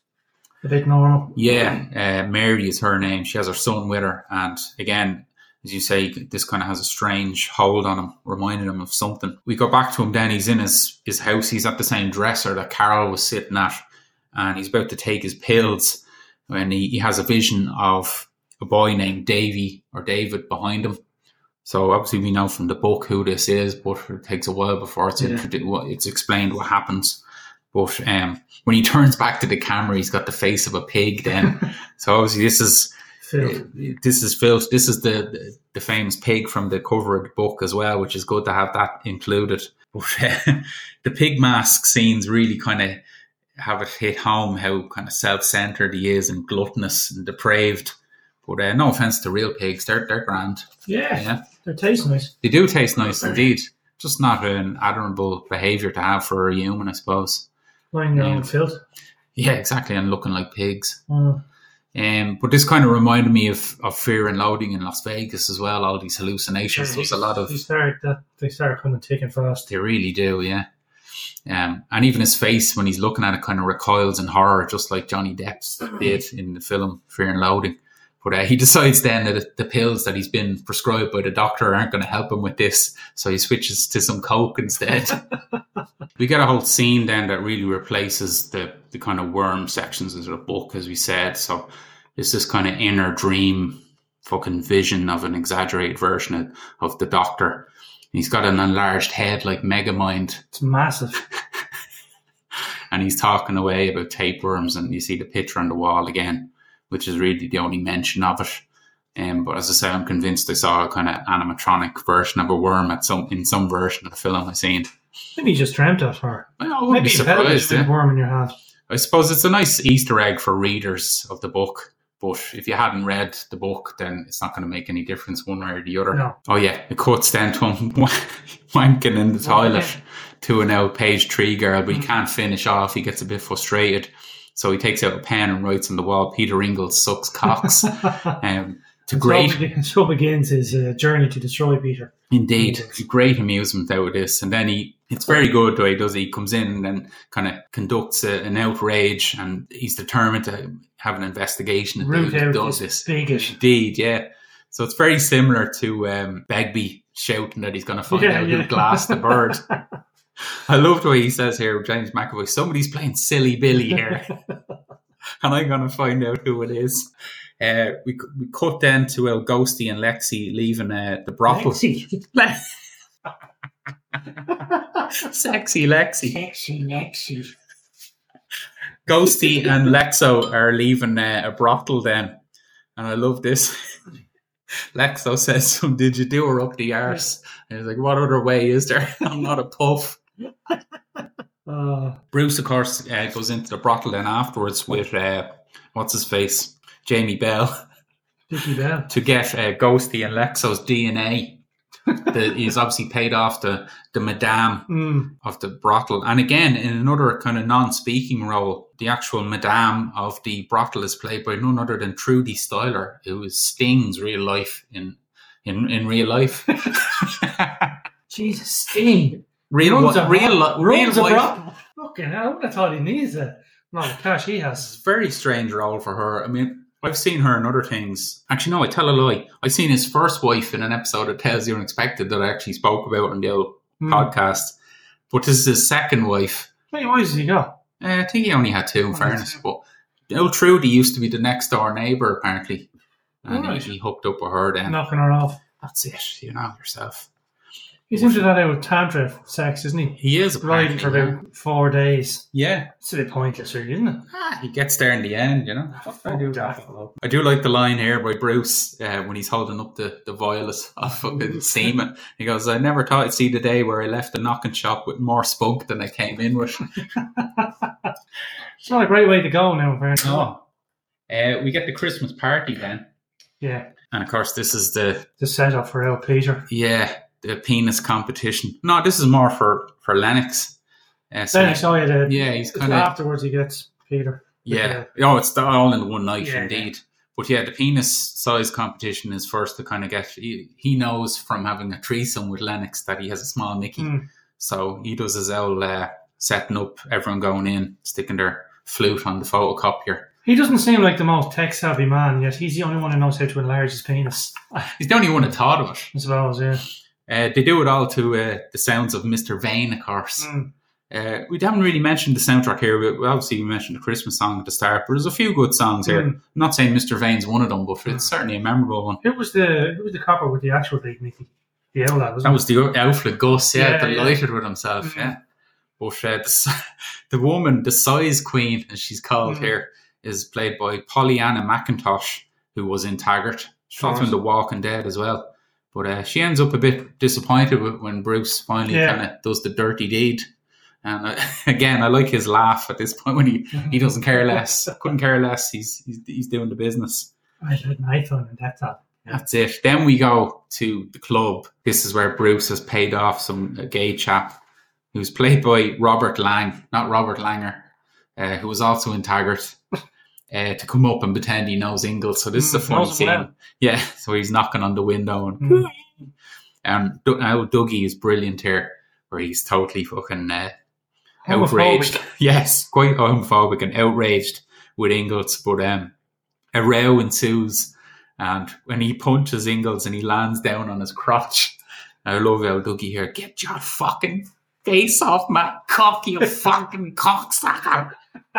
A bit normal. Yeah, uh, Mary is her name. She has her son with her. And again, as you say, this kind of has a strange hold on him, reminding him of something. We go back to him then, he's in his, his house, he's at the same dresser that Carol was sitting at, and he's about to take his pills when he, he has a vision of a boy named Davy or David behind him. So obviously we know from the book who this is, but it takes a while before it's, yeah. introdu- it's explained what happens. But um, when he turns back to the camera, he's got the face of a pig then. So obviously this is... Uh, this is Phil. This is the, the the famous pig from the cover of the book as well, which is good to have that included. But uh, the pig mask scenes really kind of have it hit home how kind of self-centered he is and gluttonous and depraved. But uh, no offense to real pigs, they're they're grand. Yeah, yeah, they taste nice. They do taste nice indeed. Just not an admirable behaviour to have for a human, I suppose. Lying down in filth. Yeah, exactly, and looking like pigs. Mm. Um, but this kind of reminded me of, of Fear and Loathing in Las Vegas as well. All these hallucinations. Yeah, There's a lot of they start that they start coming thick and fast. They really do, yeah. Um, and even his face when he's looking at it kind of recoils in horror, just like Johnny Depp's did in the film Fear and Loathing. But uh, he decides then that the pills that he's been prescribed by the doctor aren't going to help him with this. So he switches to some coke instead. We get a whole scene then that really replaces the, the kind of worm sections of the book, as we said. So it's this kind of inner dream fucking vision of an exaggerated version of, of the doctor. He's got an enlarged head like Megamind. It's massive. And he's talking away about tapeworms, and you see the picture on the wall again, which is really the only mention of it. Um, but as I say, I'm convinced I saw a kind of animatronic version of a worm at some in some version of the film I seen. Maybe you just dreamt of her. Well, I wouldn't Maybe be surprised. a Yeah. worm in your hand. I suppose it's a nice Easter egg for readers of the book. But if you hadn't read the book, then it's not going to make any difference one way or the other. No. Oh yeah, it cuts down to him wanking in the toilet oh, yeah. to an old page three girl, but he can't finish off. He gets a bit frustrated. So he takes out a pen and writes on the wall, Peter Ingalls sucks cocks. um, to great, so, so begins his uh, journey to destroy Peter. Indeed. Great amusement out of this. And then he, it's very good the way he does it. He comes in and then kind of conducts a, an outrage, and he's determined to have an investigation into who does this. Bigot. Indeed, yeah. So it's very similar to um, Begbie shouting that he's going to find yeah, out yeah. who glassed the bird. I love the way he says here, James McAvoy, somebody's playing Silly Billy here. And I'm going to find out who it is. Uh, we we cut then to El Ghosty and Lexi leaving uh, the brothel. Lexi. Sexy Lexi. Sexy Lexi. Ghosty and Lexo are leaving uh, a brothel then. And I love this. Lexo says to him, did you do her up the arse? And he's like, what other way is there? I'm not a puff. Uh, Bruce, of course, uh, goes into the brothel then afterwards with, uh, what's his face? Jamie Bell. Dickie Bell. To get uh, Ghosty and Lexo's D N A. the, he's obviously paid off the, the madame mm. of the brothel. And again, in another kind of non-speaking role, the actual madame of the brothel is played by none other than Trudy Styler, who is Sting's real life in in, in real life. Jesus, Sting. Real, runs wa- a, real, li- runs real a life. brothel. Fucking hell, I would have thought he needs it. No, the cash he has. It's a very strange role for her. I mean, I've seen her in other things. Actually, no, I tell a lie. I've seen his first wife in an episode of Tales the Unexpected that I actually spoke about on the old mm. podcast. But this is his second wife. How many wives has he got? Uh, I think he only had two, in oh, fairness. But old Trudy used to be the next door neighbour, apparently. And right. he, he hooked up with her then. Knocking her off. That's it, you know yourself. He's into that out Tantra sex, isn't he? He is. Riding for about yeah. four days. Yeah. It's a bit pointless, really, isn't it? Ah, he gets there in the end, you know. Oh, I, do that. I do like the line here by Bruce uh, when he's holding up the, the violet of fucking semen. He goes, I never thought I'd see the day where I left the knocking shop with more spunk than I came in with. It's not a great way to go now, apparently. Oh. Uh, we get the Christmas party then. Yeah. And of course, this is the... The setup for El Peter. Yeah. The penis competition. No, this is more for, for Lennox. Uh, so Lennox, oh yeah, the, yeah, he's kind of afterwards he gets Peter. Yeah, the, oh, it's all in one night, yeah, indeed. Yeah. But yeah, the penis size competition is first to kind of get. He, he knows from having a threesome with Lennox that he has a small Mickey, mm. so he does his old uh, setting up, everyone going in, sticking their flute on the photocopier. He doesn't seem like the most tech-savvy man, yet he's the only one who knows how to enlarge his penis. He's the only one that thought of it. I suppose, yeah. Uh, they do it all to uh, the sounds of Mister Vane, of course. Mm. Uh, we haven't really mentioned the soundtrack here. We, obviously, we mentioned the Christmas song at the start, but there's a few good songs here. Mm. I'm not saying Mister Vane's one of them, but mm. it's certainly a memorable one. Who was the who was the copper with the actual big Mickey? The owl lad, wasn't That was the Alfred Gus, yeah, yeah delighted yeah. with himself, mm. yeah. But uh, the, the woman, the size queen, as she's called mm. here, is played by Pollyanna McIntosh, who was in Taggart. She's also in The Walking Dead as well. But uh, she ends up a bit disappointed when Bruce finally yeah. kind of does the dirty deed. And uh, again, I like his laugh at this point when he, he doesn't care less. Couldn't care less. He's he's, he's doing the business. I had an iPhone and that's all. Yeah. That's it. Then we go to the club. This is where Bruce has paid off some a gay chap who's played by Robert Lang, not Robert Langer, uh, who was also in Taggart. Uh, to come up and pretend he knows Ingalls. So this mm, is a funny scene. Well. Yeah, so he's knocking on the window. And mm. and now Dougie is brilliant here, where he's totally fucking uh, outraged. Yes, quite homophobic and outraged with Ingalls. But um, a row ensues And when he punches Ingalls and he lands down on his crotch, I love how Dougie here, get your fucking face off my cock, you fucking cocksucker.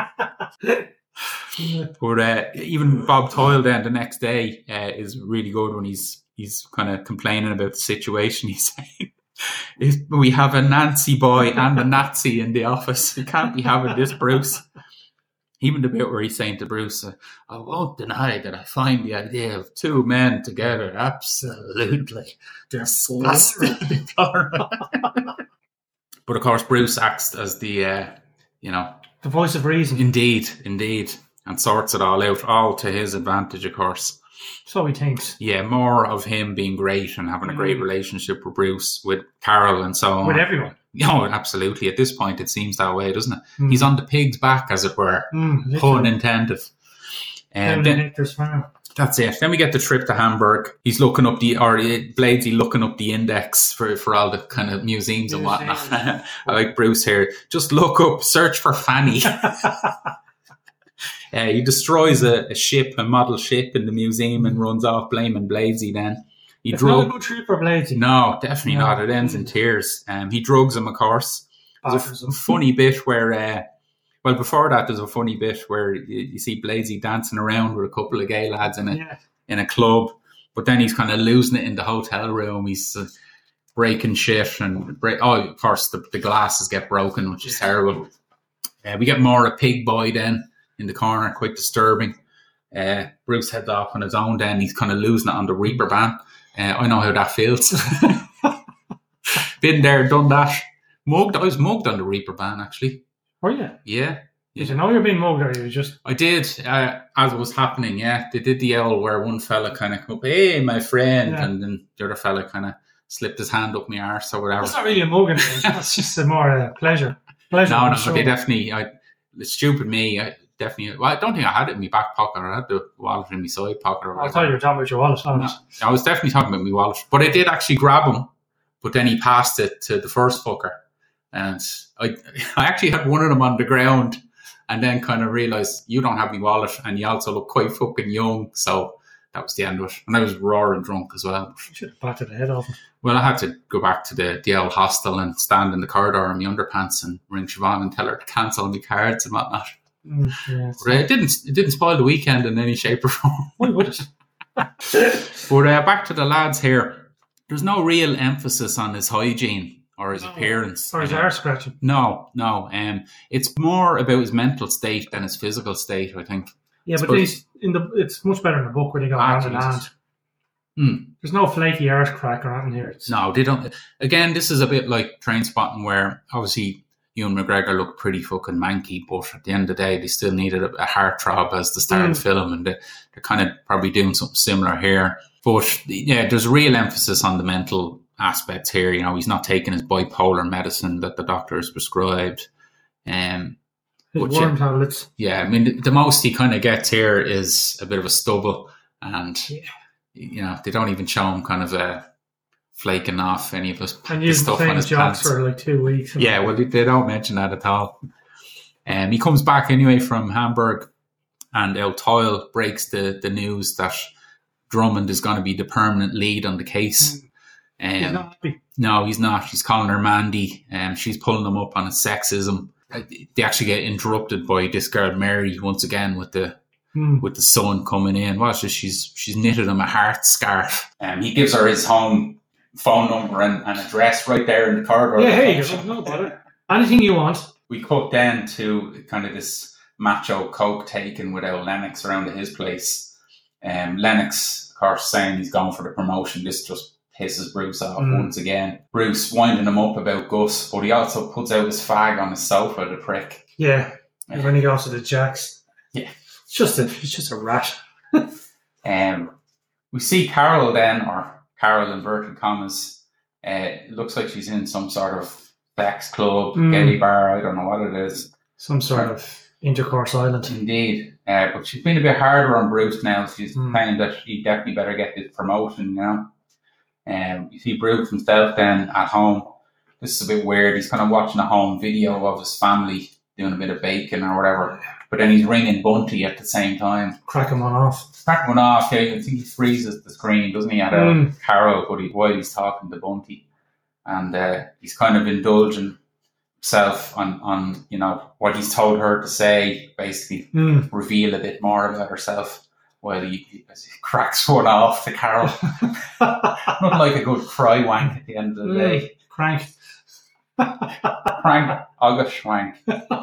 But uh, even Bob Toyle then the next day uh, is really good when he's he's kind of complaining about the situation. He's saying, we have a Nancy boy and a Nazi in the office. We can't be having this, Bruce. Even the bit where he's saying to Bruce, I won't deny that I find the idea of two men together absolutely disgusting. But of course, Bruce acts as the, uh, you know... the voice of reason. Indeed, indeed. And sorts it all out, all to his advantage, of course. So he thinks. Yeah, more of him being great and having a great mm. relationship with Bruce, with Carol and so on. With everyone. Oh, absolutely. At this point, it seems that way, doesn't it? Mm. He's on the pig's back, as it were. Mm, pun intended. Um, then, that's it. Then we get the trip to Hamburg. He's looking up the, or Bladesy looking up the index for, for all the kind of museums and whatnot. I like Bruce here. Just look up, search for Fanny. uh, he destroys a, a ship, a model ship in the museum and runs off blaming Bladesy then. He it's drug- not a good trip for Bladesy. No, definitely no. not. It ends in tears. Um, he drugs him, of course. There's a f- funny bit where, uh, well, before that, there's a funny bit where you, you see Bladesy dancing around with a couple of gay lads in a yeah. in a club, but then he's kind of losing it in the hotel room. He's uh, breaking shit and break. Oh, of course, the, the glasses get broken, which is yeah. terrible. Uh, we get more a pig boy then in the corner, quite disturbing. Uh, Bruce heads off on his own. Then he's kind of losing it on the Reaper ban. Uh, I know how that feels. Been there, done that. Mugged. I was mugged on the Reaper ban, actually. Were you? Yeah. Did you know you were being mugged, or you just... I did, uh, as it was happening, yeah. They did the L where one fella kind of come up, hey, my friend, yeah. and then the other fella kind of slipped his hand up my arse or whatever. That's not really a mugging. That's just a more uh, pleasure. Pleasure. No, no, sure. But they definitely... I, stupid me, I definitely... Well, I don't think I had it in my back pocket. I had the wallet in my side pocket or whatever. I thought you were talking about your wallet. No, I was definitely talking about my wallet. But I did actually grab him, but then he passed it to the first fucker. And I, I actually had one of them on the ground and then kind of realised you don't have my wallet and you also look quite fucking young. So that was the end of it. And I was roaring drunk as well. You should have batted the head off him. Well, I had to go back to the, the old hostel and stand in the corridor in my underpants and ring Siobhan and tell her to cancel my cards and whatnot. Mm, yeah, but uh, it didn't it didn't spoil the weekend in any shape or form. Why would it? But uh, back to the lads here. There's no real emphasis on his hygiene or his no. appearance. Or his arse scratching. No, no. Um, it's more about his mental state than his physical state, I think. Yeah, but these, in the it's much better in the book where they go hand in hand. Hmm. There's no flaky arse crack or anything here. It's... No, they don't. Again, this is a bit like Trainspotting, where obviously Ewan McGregor looked pretty fucking manky, but at the end of the day, they still needed a, a heartthrob as the star mm. of the film, and they, they're kind of probably doing something similar here. But yeah, there's real emphasis on the mental aspects here. You know, he's not taking his bipolar medicine that the doctor has prescribed. Um, his worm yeah, tablets. Yeah, I mean, the, the most he kind of gets here is a bit of a stubble, and yeah. you know, they don't even show him kind of a flaking off any of his and the stuff on his pants for like two weeks. Yeah, well, they, they don't mention that at all. Um, he comes back anyway from Hamburg, and El Toyle breaks the, the news that Drummond is going to be the permanent lead on the case. Um, he's not happy. No, he's not. He's calling her Mandy, and um, she's pulling him up on his sexism. They actually get interrupted by this girl Mary once again with the hmm. with the sun coming in. Watch this. She's she's knitted him a heart scarf. Um, he gives her his home phone number and, and address right there in the corridor. Yeah, hey, you go. No bother. Anything you want. We cut then to kind of this macho coke taken without Lennox around at his place. Um, Lennox, of course, saying he's going for the promotion. This just pisses Bruce off mm. once again. Bruce winding him up about Gus, but he also puts out his fag on his sofa, the prick. Yeah, and when he goes to the Jacks. Yeah. It's just a, it's just a rat. um, we see Carol then, or Carol inverted commas. Uh, it looks like she's in some sort of sex club, mm. gay bar, I don't know what it is. Some sort uh, of intercourse island. Indeed. Uh, but she's been a bit harder on Bruce now. She's mm. saying that he definitely better get this promotion, you know. Um, you see Bruce himself then at home. This is a bit weird. He's kind of watching a home video of his family doing a bit of baking or whatever. but then he's ringing Bunty at the same time. Crack him on off. Crack one off, yeah. I think he freezes the screen, doesn't he, at Mm. uh, Carol, but he, while he's talking to Bunty. And uh, he's kind of indulging himself on, on, you know, what he's told her to say, basically Mm. reveal a bit more about herself while he, he, as he cracks one off to Carol. Not like a good cry wank at the end of the Mm. day. Crank. Crank, August wank.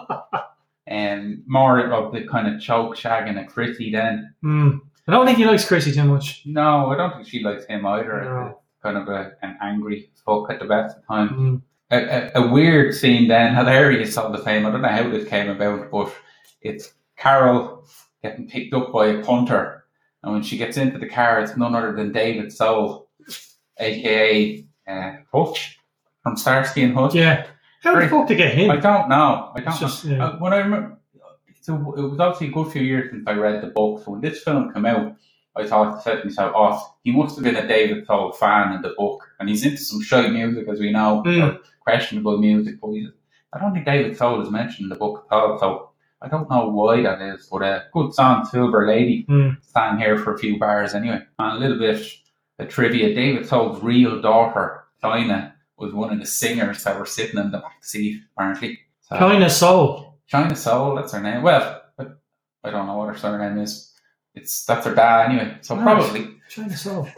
And more of the kind of choke shagging at Chrissy then. Mm. I don't think he likes Chrissy too much. No, I don't think she likes him either. No. Kind of a, an angry fuck at the best of time. Mm. A, a, a weird scene then, hilarious all the time. I don't know how this came about, but it's Carol getting picked up by a punter. And when she gets into the car, it's none other than David Soul, a k a. Uh, Hutch from Starsky and Hutch. Yeah. How the Very- fuck to get him? I don't know. I don't It's just, know. yeah. Uh, when I remember, so it was obviously a good few years since I read the book. So when this film came out, I thought to myself, oh, he must have been a David Soul fan in the book. And he's into some shite music, as we know, Mm. or questionable music. But he's, I don't think David Soul is mentioned in the book at all. So I don't know why that is. But a good song, Silver Lady, Mm. stand here for a few bars anyway. And a little bit of trivia. David Soul's real daughter, China, was one of the singers that were sitting in the back seat, apparently. So, China Soul. China Soul, that's her name. Well, I, I don't know what her surname is. It's that's her dad anyway. So Nice. probably. China Soul.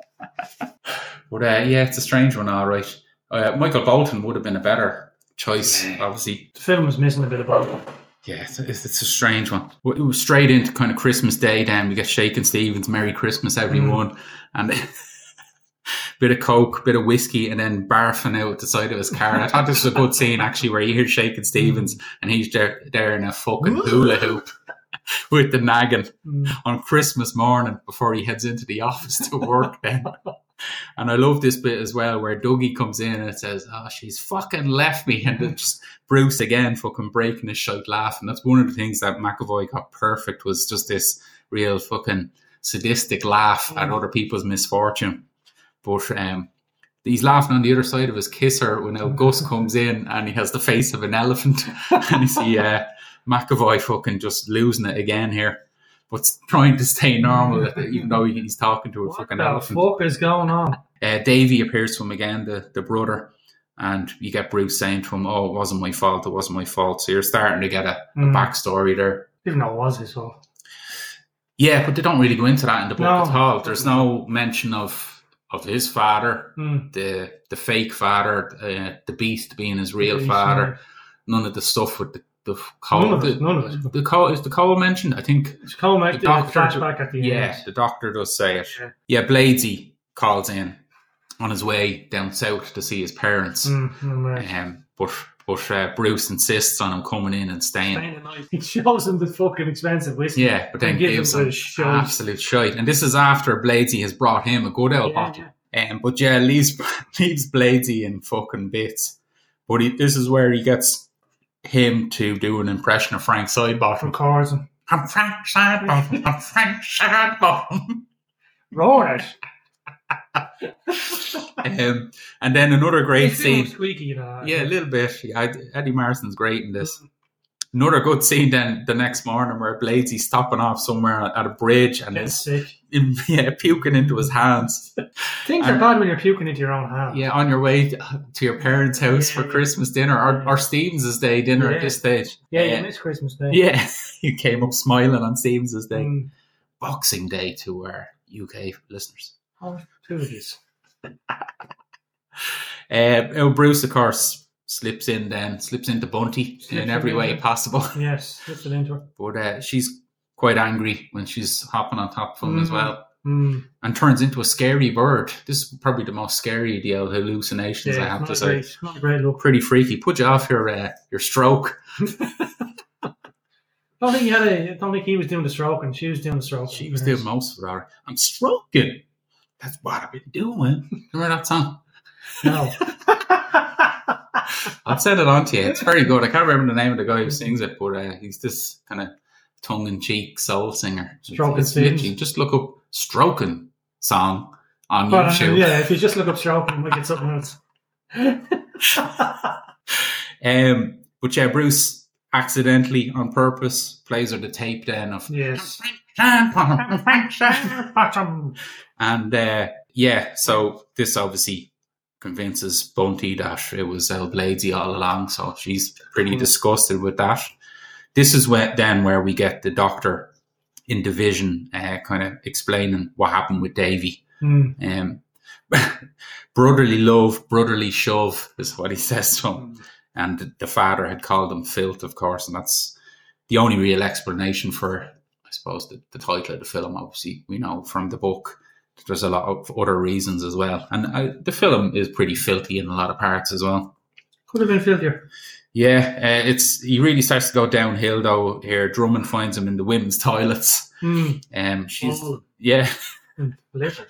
But uh, yeah, it's a strange one, all right. Uh, Michael Bolton would have been a better choice, Yeah. obviously. The film was missing a bit about it. Yeah, it's, it's, it's a strange one. It was straight into kind of Christmas Day. Then we get Shakin' Stevens, Merry Christmas, everyone, and bit of coke, bit of whiskey, and then barfing out the side of his car. And I thought this was a good scene actually, where you hear Shakin' Stevens and he's there, there in a fucking hula hoop with the nagging Mm. on Christmas morning before he heads into the office to work. Then, and I love this bit as well, where Dougie comes in and it says, "Oh, she's fucking left me," and then just Bruce again fucking breaking his shite laughing. That's one of the things that McAvoy got perfect, was just this real fucking sadistic laugh at other people's misfortune. But um, he's laughing on the other side of his kisser when now Gus comes in and he has the face of an elephant, and you see uh, McAvoy fucking just losing it again here, but trying to stay normal even though he's talking to a What fucking the elephant. fuck is going on? Uh, Davey appears to him again, the, the brother, and you get Bruce saying to him, "Oh, it wasn't my fault, it wasn't my fault." So you're starting to get a, a Mm. backstory there. Even though it was his fault. Yeah, but they don't really go into that in the book No. at all. There's no mention of of his father, Mm. the the fake father, uh, the beast being his real He's, father. uh, None of the stuff with the the None Cole. of The, it, none of it. the Cole is the Cole mentioned. I think. It's Cole Mac, The the doctor- flashback at the Yeah, end. the doctor does say it. Yeah. Yeah, Bladesy calls in on his way down south to see his parents. Mm, mm, right. Um, but but uh, Bruce insists on him coming in and staying. Staying the night. He shows him the fucking expensive whiskey. Yeah, but then And gives gives him him the shite. absolute shite. And this is after Bladesy has brought him a good old Yeah, bottle. Um, but yeah, leaves leaves Bladesy in fucking bits. But he, this is where he gets him to do an impression of Frank From Sidebottom. Carson. I'm Frank Sidebottom. I'm Frank Sidebottom. Roar it. Um, and then another great It's doing scene. squeaky, you know. Yeah, a little bit. Yeah, Eddie Marsden's great in this. Another good scene then the next morning where Bladesy's stopping off somewhere at a bridge and Getting is sick. yeah, puking into his hands. Things And- are bad when you're puking into your own hand. Yeah, on your way to, to your parents' house Yeah, for yeah. Christmas dinner or, or Stevens' Day dinner Yeah. at this stage. Yeah, Uh, you miss Christmas Day. yeah. You came up smiling on Stevens' Day. Mm. Boxing Day to our U K listeners. Oh, two of these. Uh, oh, Bruce, of course, slips in then, slips into Bunty Slips in every in, way yeah. possible. Yes, slips it into her. But uh, she's quite angry when she's hopping on top of him as Mhm. well, Mm. and turns into a scary bird. This is probably the most scary of the old hallucinations, Yeah, I have not to a say. great, not a great look. Pretty freaky. Put you off your uh, your stroke. I don't think he had a. I don't think he was doing the stroking. She was doing the stroking. She was doing most of it. Alright. I'm stroking. That's what I've been doing. Remember that song? No. I'll send it on to you. It's very good. I can't remember the name of the guy who sings it, but uh, he's this kind of tongue-in-cheek soul singer. It's- Stroking it's sings. literally just look up "stroking" song on But, uh, YouTube. yeah, if you just look up stroking, we get something else. Um, but yeah, Bruce, accidentally, on purpose, plays her the tape then of Yes. and uh, yeah, so this obviously convinces Bunty that it was El Bladesy all along, so she's pretty disgusted with that. This is where, then where we get the Doctor in Division uh, kind of explaining what happened with Davy. Mm. Um, brotherly love, brotherly shove is what he says to him. And the father had called him filth, of course, and that's the only real explanation for, I suppose, the, the title of the film. Obviously, we know from the book there's a lot of other reasons as well. And uh, the film is pretty filthy in a lot of parts as well. Could have been filthier. Yeah, uh, it's he really starts to go downhill though here. Drummond finds him in the women's toilets. Mm. Um, she's, Oh. yeah. Litter.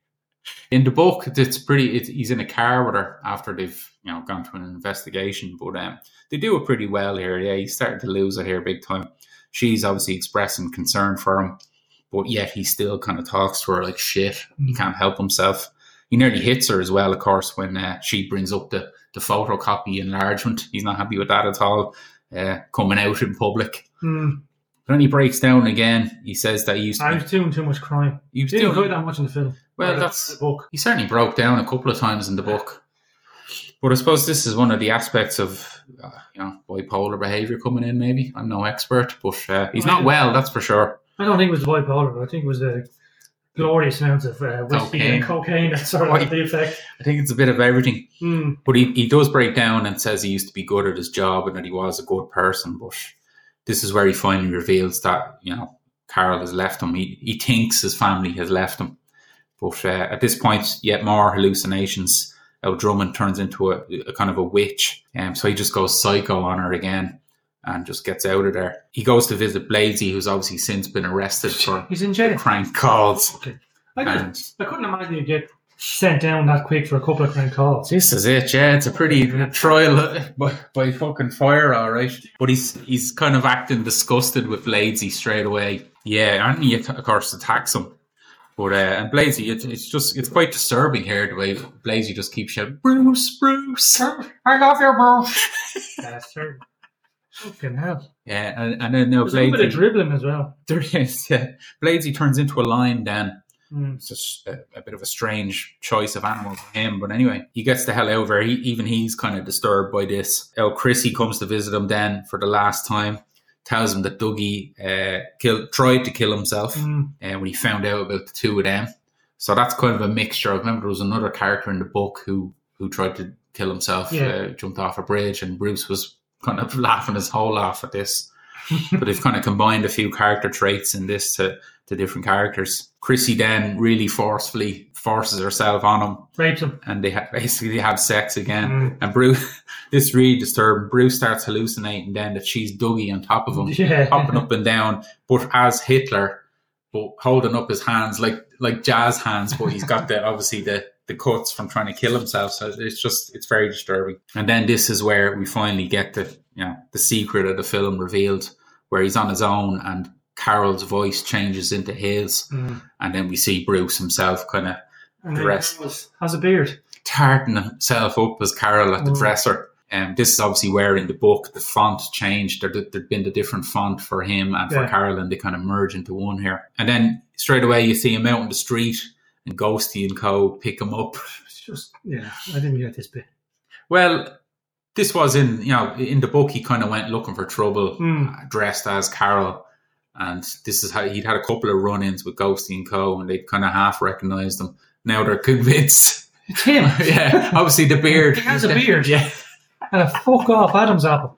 In the book, it's pretty. It's, he's in a car with her after they've, you know, gone to an investigation. But um, they do it pretty well here. Yeah, he's starting to lose it here big time. She's obviously expressing concern for him, but yet he still kind of talks to her like shit. He can't help himself. He nearly hits her as well, of course, when uh, she brings up the the photocopy enlargement. He's not happy with that at all. Uh, coming out in public. Mm. But then he breaks down again. He says that he used to. I be, was doing too much crime. he was Didn't doing enjoy that much in the film. well. Or That's the book. He certainly broke down a couple of times in the book. But I suppose this is one of the aspects of, uh, you know, bipolar behaviour coming in, maybe. I'm no expert, but uh, he's not well, that's for sure. I don't think it was the bipolar. I think it was the glorious amounts of uh, whiskey Cocaine. and cocaine that sort of had the effect. I think it's a bit of everything. Mm. But he, he does break down and says he used to be good at his job and that he was a good person. But this is where he finally reveals that, you know, Carol has left him. He, he thinks his family has left him. But uh, at this point, yet more hallucinations. El Drummond turns into a, a kind of a witch. Um, so he just goes psycho on her again and just gets out of there. He goes to visit Bladesy, who's obviously since been arrested for He's in jail. crank calls. Okay. I, could, And I couldn't imagine you'd get sent down that quick for a couple of crank calls. this is it, yeah. It's a pretty trial by, by fucking fire, all right. But he's he's kind of acting disgusted with Bladesy straight away. Yeah, and he, of course, attacks him. But, uh, and Bladesy, it, it's just, it's quite disturbing here, the way Bladesy just keeps shouting, Bruce, Bruce. I love you, Bruce. That's true. Fucking hell. Yeah, and, and then now There's a little bit of Bladesy, dribbling as well. there is, yeah. Bladesy turns into a lion then. Mm. It's just a, a bit of a strange choice of animal for him. But anyway, he gets the hell out of there. He, even he's kind of disturbed by this. El Chrissy comes to visit him then for the last time. Tells him that Dougie uh, killed, tried to kill himself Mm. uh, when he found out about the two of them. So that's kind of a mixture. I remember there was another character in the book who, who tried to kill himself, Yeah. uh, jumped off a bridge, and Bruce was kind of laughing his whole off at this. But they've kind of combined a few character traits in this to, to different characters. Chrissy then really forcefully forces herself on him, Rapes him. and they ha- basically have sex again. Mm. And Bruce, this really disturbing. Bruce starts hallucinating then that she's Dougie on top of him, Yeah. hopping up and down, but as Hitler, but holding up his hands like like jazz hands. But he's got the obviously the the cuts from trying to kill himself. So it's just it's very disturbing. And then this is where we finally get the you know the secret of the film revealed, where he's on his own and Carol's voice changes into his, Mm. and then we see Bruce himself kind of And then Dressed. Carol was- has a beard. tarting himself up as Carol at the Mm. dresser. And um, this is obviously where in the book the font changed. There, there'd been the different font for him and for Yeah. Carol, and they kind of merge into one here. And then straight away you see him out on the street, and Ghosty and co pick him up. It's just, yeah, I didn't get this bit. Well, this was in, you know, in the book he kind of went looking for trouble, Mm. uh, dressed as Carol. And this is how he'd had a couple of run-ins with Ghosty and co, and they kind of half recognised him. Now they're convinced. It's him. Yeah, obviously the beard. He has a beard. Yeah. And a fuck off Adam's apple.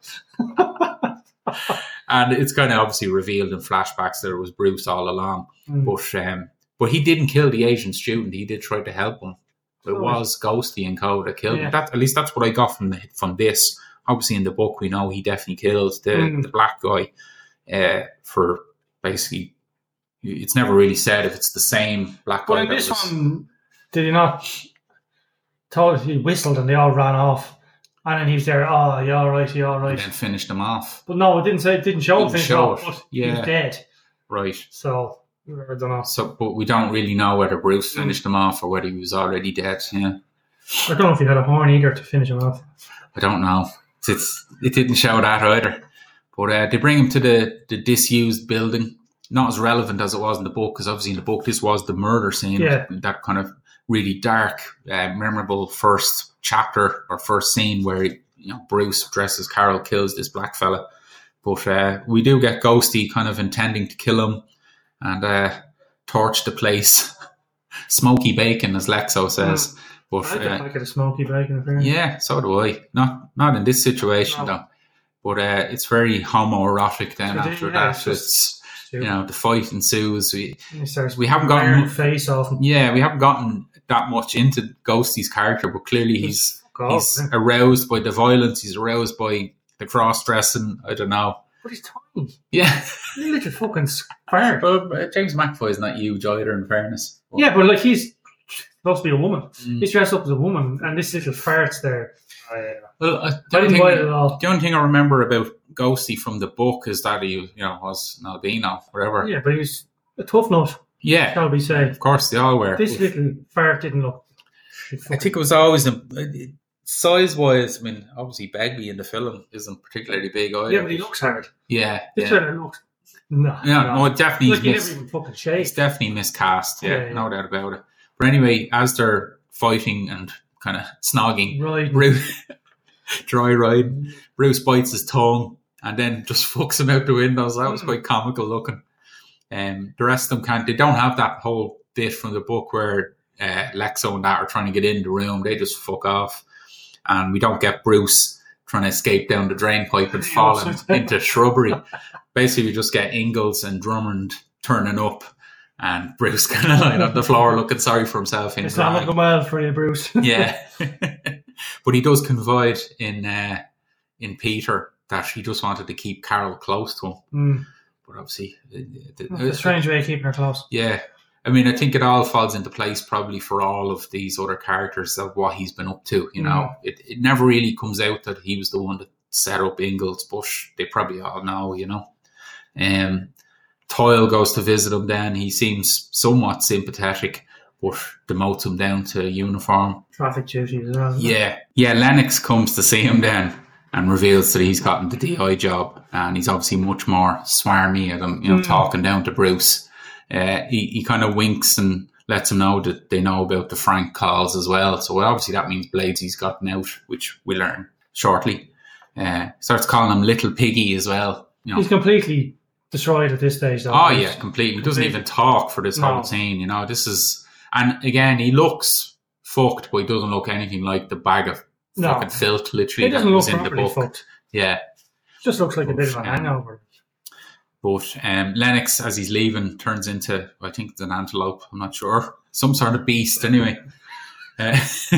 And it's kind of obviously revealed in flashbacks that it was Bruce all along. Mm. But um, but he didn't kill the Asian student. He did try to help him. It Oh. was Ghosty and co that killed Yeah. him. That, at least that's what I got from the, from this. Obviously in the book we know he definitely killed the, Mm. the black guy uh, for basically... It's never really said if it's the same black guy. But in that this was- one, did he not told he whistled and they all ran off? And then he was there, oh, you all right, you all and right. then finished him off. But no, it didn't say, it didn't show Didn't him finish show off, it. but Yeah. he was dead. Right. So, I don't know. So, but we don't really know whether Bruce Mm. finished him off or whether he was already dead. Yeah. I don't know if he had a horn either to finish him off. I don't know. It's, it didn't show that either. But uh, they bring him to the, the disused building. Not as relevant as it was in the book, because obviously in the book this was the murder scene. Yeah. That kind of really dark, uh, memorable first chapter or first scene where, you know, Bruce dresses Carol, kills this black fella. But uh, we do get Ghosty kind of intending to kill him and uh, torch the place. Smoky bacon, as Lexo says. Mm. But I uh, like it a smoky bacon. Apparently. Yeah, so do I. Not not in this situation no. though. But uh, it's very homoerotic then so after yeah, that. It's, it's you know, the fight ensues. We we haven't gotten face off. Him. Yeah, we haven't gotten that much into Ghosty's character, but clearly he's God, he's yeah. aroused by the violence. He's aroused by the cross dressing. I don't know. But he's tiny. Yeah, he's a little fucking square. But uh, James McAvoy is not huge either, in fairness. But, yeah, but like he's supposed to be a woman. Mm. He's dressed up as a woman, and this little fart's there. I, well, uh, the, only thing, the only thing I remember about Ghosty from the book is that he, you know, was an albino, whatever. Yeah, but he was a tough nut. Yeah, shall we say? Of course, they all were. This little fart didn't look. I think it was always a, size-wise. I mean, obviously Begbie in the film isn't particularly big either. Yeah, but he looks hard. Yeah, this yeah. fella looks. No, yeah, no, no, it definitely like is. Never even fucking shake. It's definitely miscast. Yeah, yeah, yeah, no doubt about it. But anyway, as they're fighting and kind of snogging, right. Bruce, dry ride, Bruce bites his tongue and then just fucks him out the window. So that was quite comical looking. Um, the rest of them can't. They don't have that whole bit from the book where uh, Lexo and that are trying to get in the room. They just fuck off, and we don't get Bruce trying to escape down the drain pipe and falling into shrubbery. Basically, we just get Ingalls and Drummond turning up. And Bruce kind of lying on the floor looking sorry for himself. In it's not looking well for you, Bruce. Yeah. But he does confide in uh, in Peter that he just wanted to keep Carol close to him. Mm. But obviously... It, it, it's a strange way of keeping her close. Yeah. I mean, I think it all falls into place probably for all of these other characters of what he's been up to, you know. Mm. It, it never really comes out that he was the one that set up Ingalls, but they probably all know, you know. Um... Toyle goes to visit him then. He seems somewhat sympathetic, but demotes him down to uniform. Traffic duty as well. Yeah. Yeah, Lennox comes to see him then and reveals that he's gotten the D I job. And he's obviously much more swarmy at him, you know, mm. talking down to Bruce. Uh, he he kind of winks and lets him know that they know about the Frank calls as well. So obviously that means Bladesy's gotten out, which we learn shortly. Uh, starts calling him Little Piggy as well. You know. He's completely... destroyed at this stage, though. Oh, yeah, completely. He doesn't even talk for this no. whole scene, you know. This is... And again, he looks fucked, but he doesn't look anything like the bag of no. fucking filth, literally, that was in the book. Fucked. Yeah. Just looks like but, a bit of a hangover. Um, but um, Lennox, as he's leaving, turns into, I think it's an antelope, I'm not sure. Some sort of beast, anyway. Uh,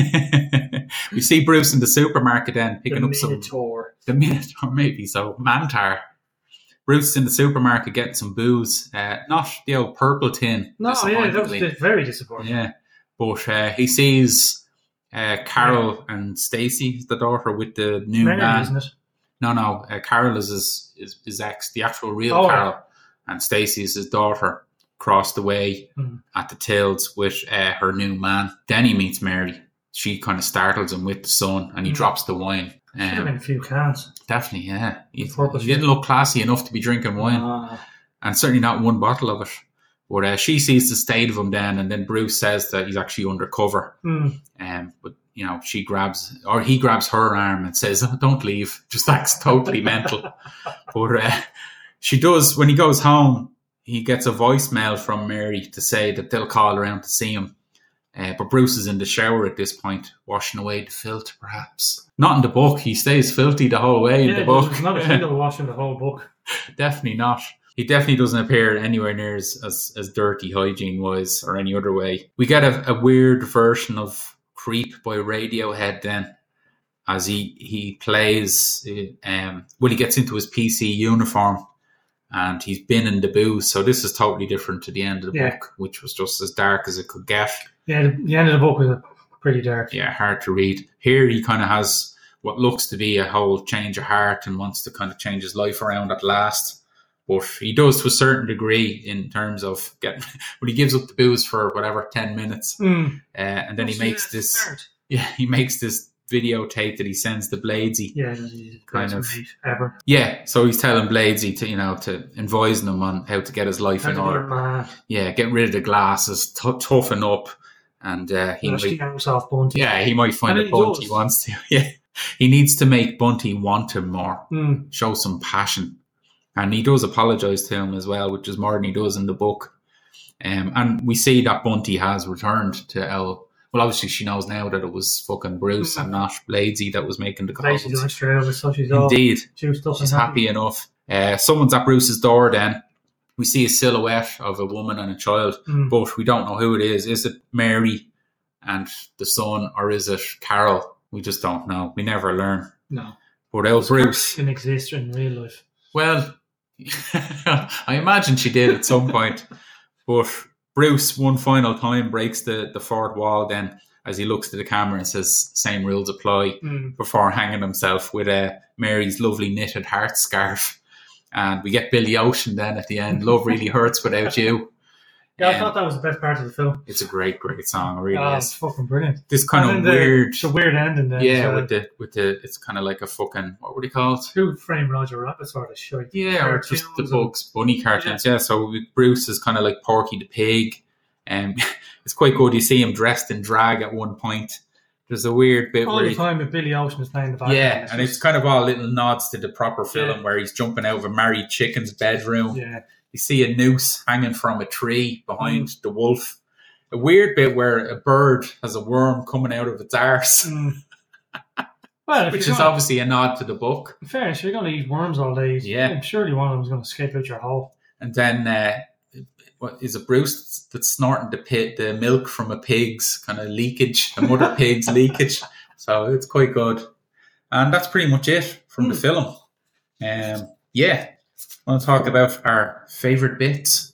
we see Bruce in the supermarket then, picking the up some... Minotaur. The Minotaur, maybe so. Mantar. Bruce is in the supermarket getting some booze. Uh, not the old purple tin. No, yeah, that was very disappointing. Yeah. But uh, he sees uh, Carol yeah. and Stacey, the daughter, with the new Mary, man. Isn't it? No, no. Uh, Carol is his, his, his ex, the actual real oh, Carol. Yeah. And Stacey is his daughter, across the way mm. at the tills with uh, her new man. Then he meets Mary. She kind of startles him with the sun and he mm. drops the wine. Should have been a few cans. Definitely, yeah. He, he didn't look classy enough to be drinking wine. Uh, and certainly not one bottle of it. But uh, she sees the state of him then, and then Bruce says that he's actually undercover. Mm. Um, but, you know, she grabs, or he grabs her arm and says, oh, don't leave. Just acts totally mental. But uh, she does, when he goes home, he gets a voicemail from Mary to say that they'll call around to see him. Uh, but Bruce is in the shower at this point, washing away the filth, perhaps. Not in the book. He stays filthy the whole way yeah, in the book. There's not a single wash in the whole book. Definitely not. He definitely doesn't appear anywhere near as, as, as dirty hygiene-wise or any other way. We get a, a weird version of Creep by Radiohead then, as he, he plays, um, well, he gets into his P C uniform and he's been in the booze. So this is totally different to the end of the yeah. book, which was just as dark as it could get. Yeah, the, the end of the book was pretty dark. Yeah, hard to read. Here he kind of has what looks to be a whole change of heart and wants to kind of change his life around at last. But he does to a certain degree in terms of getting, but he gives up the booze for whatever, ten minutes. Mm. Uh, and then What's he makes the this, start? yeah, he makes this videotape that he sends to Bladesy. Yeah, he's Kind of. mate ever. Yeah, so he's telling Bladesy to, you know, to advising him on how to get his life in order. Man. Yeah, get rid of the glasses, t- toughen up, and uh, he Actually, might, himself Bunty. yeah, he might find And a he Bunty does. wants to. Yeah, he needs to make Bunty want him more, Mm. show some passion, and he does apologise to him as well, which is more than he does in the book. Um, and we see that Bunty has returned to El. Well, obviously she knows now that it was fucking Bruce Mm. and not Bladesy that was making the calls. Basically, going straight over, so she's all Indeed. juiced up She's and happy enough. Uh, someone's at Bruce's door then. We see a silhouette of a woman and a child, Mm. but we don't know who it is. Is it Mary and the son, or is it Carol? We just don't know. We never learn. No. But El Bruce, Can exist in real life. well, I imagine she did at some point. But Bruce, one final time, breaks the, the fourth wall then as he looks to the camera and says, same rules apply, Mm. before hanging himself with uh, Mary's lovely knitted heart scarf. And we get Billy Ocean then at the end. Love really hurts without you. Yeah, I Um, thought that was the best part of the film. It's a great, great song. It really Oh, is. it's fucking brilliant. This kind And of then the- weird, The weird ending then. yeah, so with the with the. It's kind of like a fucking, what were they called? Who framed Roger Rabbit sort of shit. Yeah, or just the Cartoons Bugs Bunny cartoons. Yeah, so Bruce is kind of like Porky the Pig. Um, it's quite good. You see him dressed in drag at one point. There's a weird bit and all where the he, time with Billy Ocean is playing the background. yeah, and it's kind of all little nods to the proper film Yeah. where he's jumping out of a married chicken's bedroom. Yeah. You see a noose hanging from a tree behind Mm. the wolf. A weird bit where a bird has a worm coming out of its arse, Mm. Well, if which you're is gonna, obviously a nod to the book. in fairness, you're going to eat worms all day. Yeah. Surely one of them is going to escape out your hole. And then, uh, what is it, Bruce that's snorting the pit, the milk from a pig's kind of leakage, the mother pig's leakage. So it's quite good. And that's pretty much it from the Mm. film. Um, yeah, I want to talk about our favourite bits.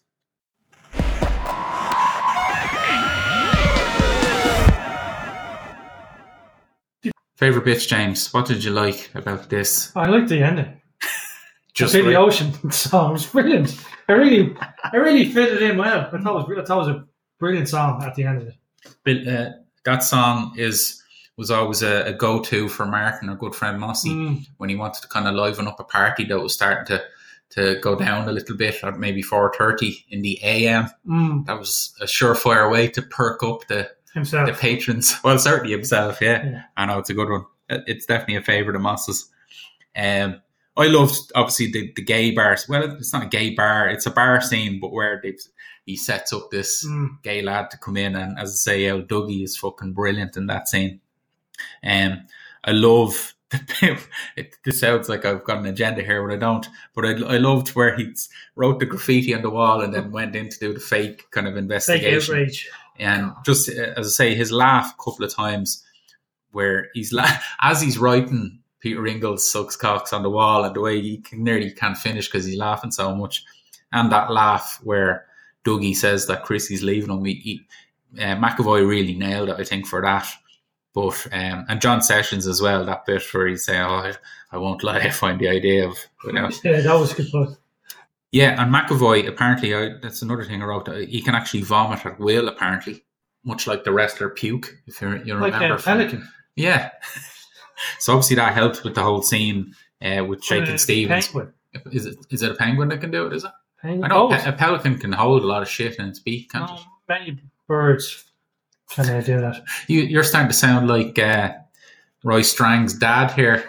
Favourite bits, James? What did you like about this? I like the ending. Just the Billy right- Ocean song was brilliant. I really, I really fitted in well. I thought it was, I thought it was a brilliant song at the end of it. But, uh, that song is was always a, a go-to for Martin, our good friend Mossy, Mm. when he wanted to kind of liven up a party that was starting to, to go down a little bit at maybe four thirty in the A M. Mm. That was a surefire way to perk up the, Himself. the patrons. Well, certainly himself, yeah. Yeah. I know, it's a good one. It- It's definitely a favourite of Moss's. Um, I loved, obviously, the, the gay bars. Well, it's not a gay bar. It's a bar scene, but where they he sets up this Mm. gay lad to come in. And as I say, El Dougie is fucking brilliant in that scene. Um, I love the bit, it, this sounds like I've got an agenda here, but I don't. But I, I loved where he wrote the graffiti on the wall and then went in to do the fake kind of Fake investigation. outrage. And just uh, as I say, his laugh a couple of times where he's la- as he's writing Peter Ingalls sucks cocks on the wall, and the way he can, nearly can't finish because he's laughing so much. And that laugh where Dougie says that Chrissy's leaving him, he, he, uh, McAvoy really nailed it, I think, for that. But um, and John Sessions as well, that bit where he's saying, "Oh, I, I won't lie, I find the idea of you know." Yeah, that was a good point. Yeah, and McAvoy apparently, I, that's another thing I wrote. uh, He can actually vomit at will, apparently, much like the wrestler Puke. If you you Like remember, a from- pelican. yeah. So obviously that helped with the whole scene uh, with Shakin' Uh, Stevens. Penguin. Is it is it a penguin that can do it? Is it? Penguin. I know Oh, a, pe- a pelican can hold a lot of shit in its beak, can't no, it? many birds can uh, do that. You, you're starting to sound like uh, Roy Strang's dad here.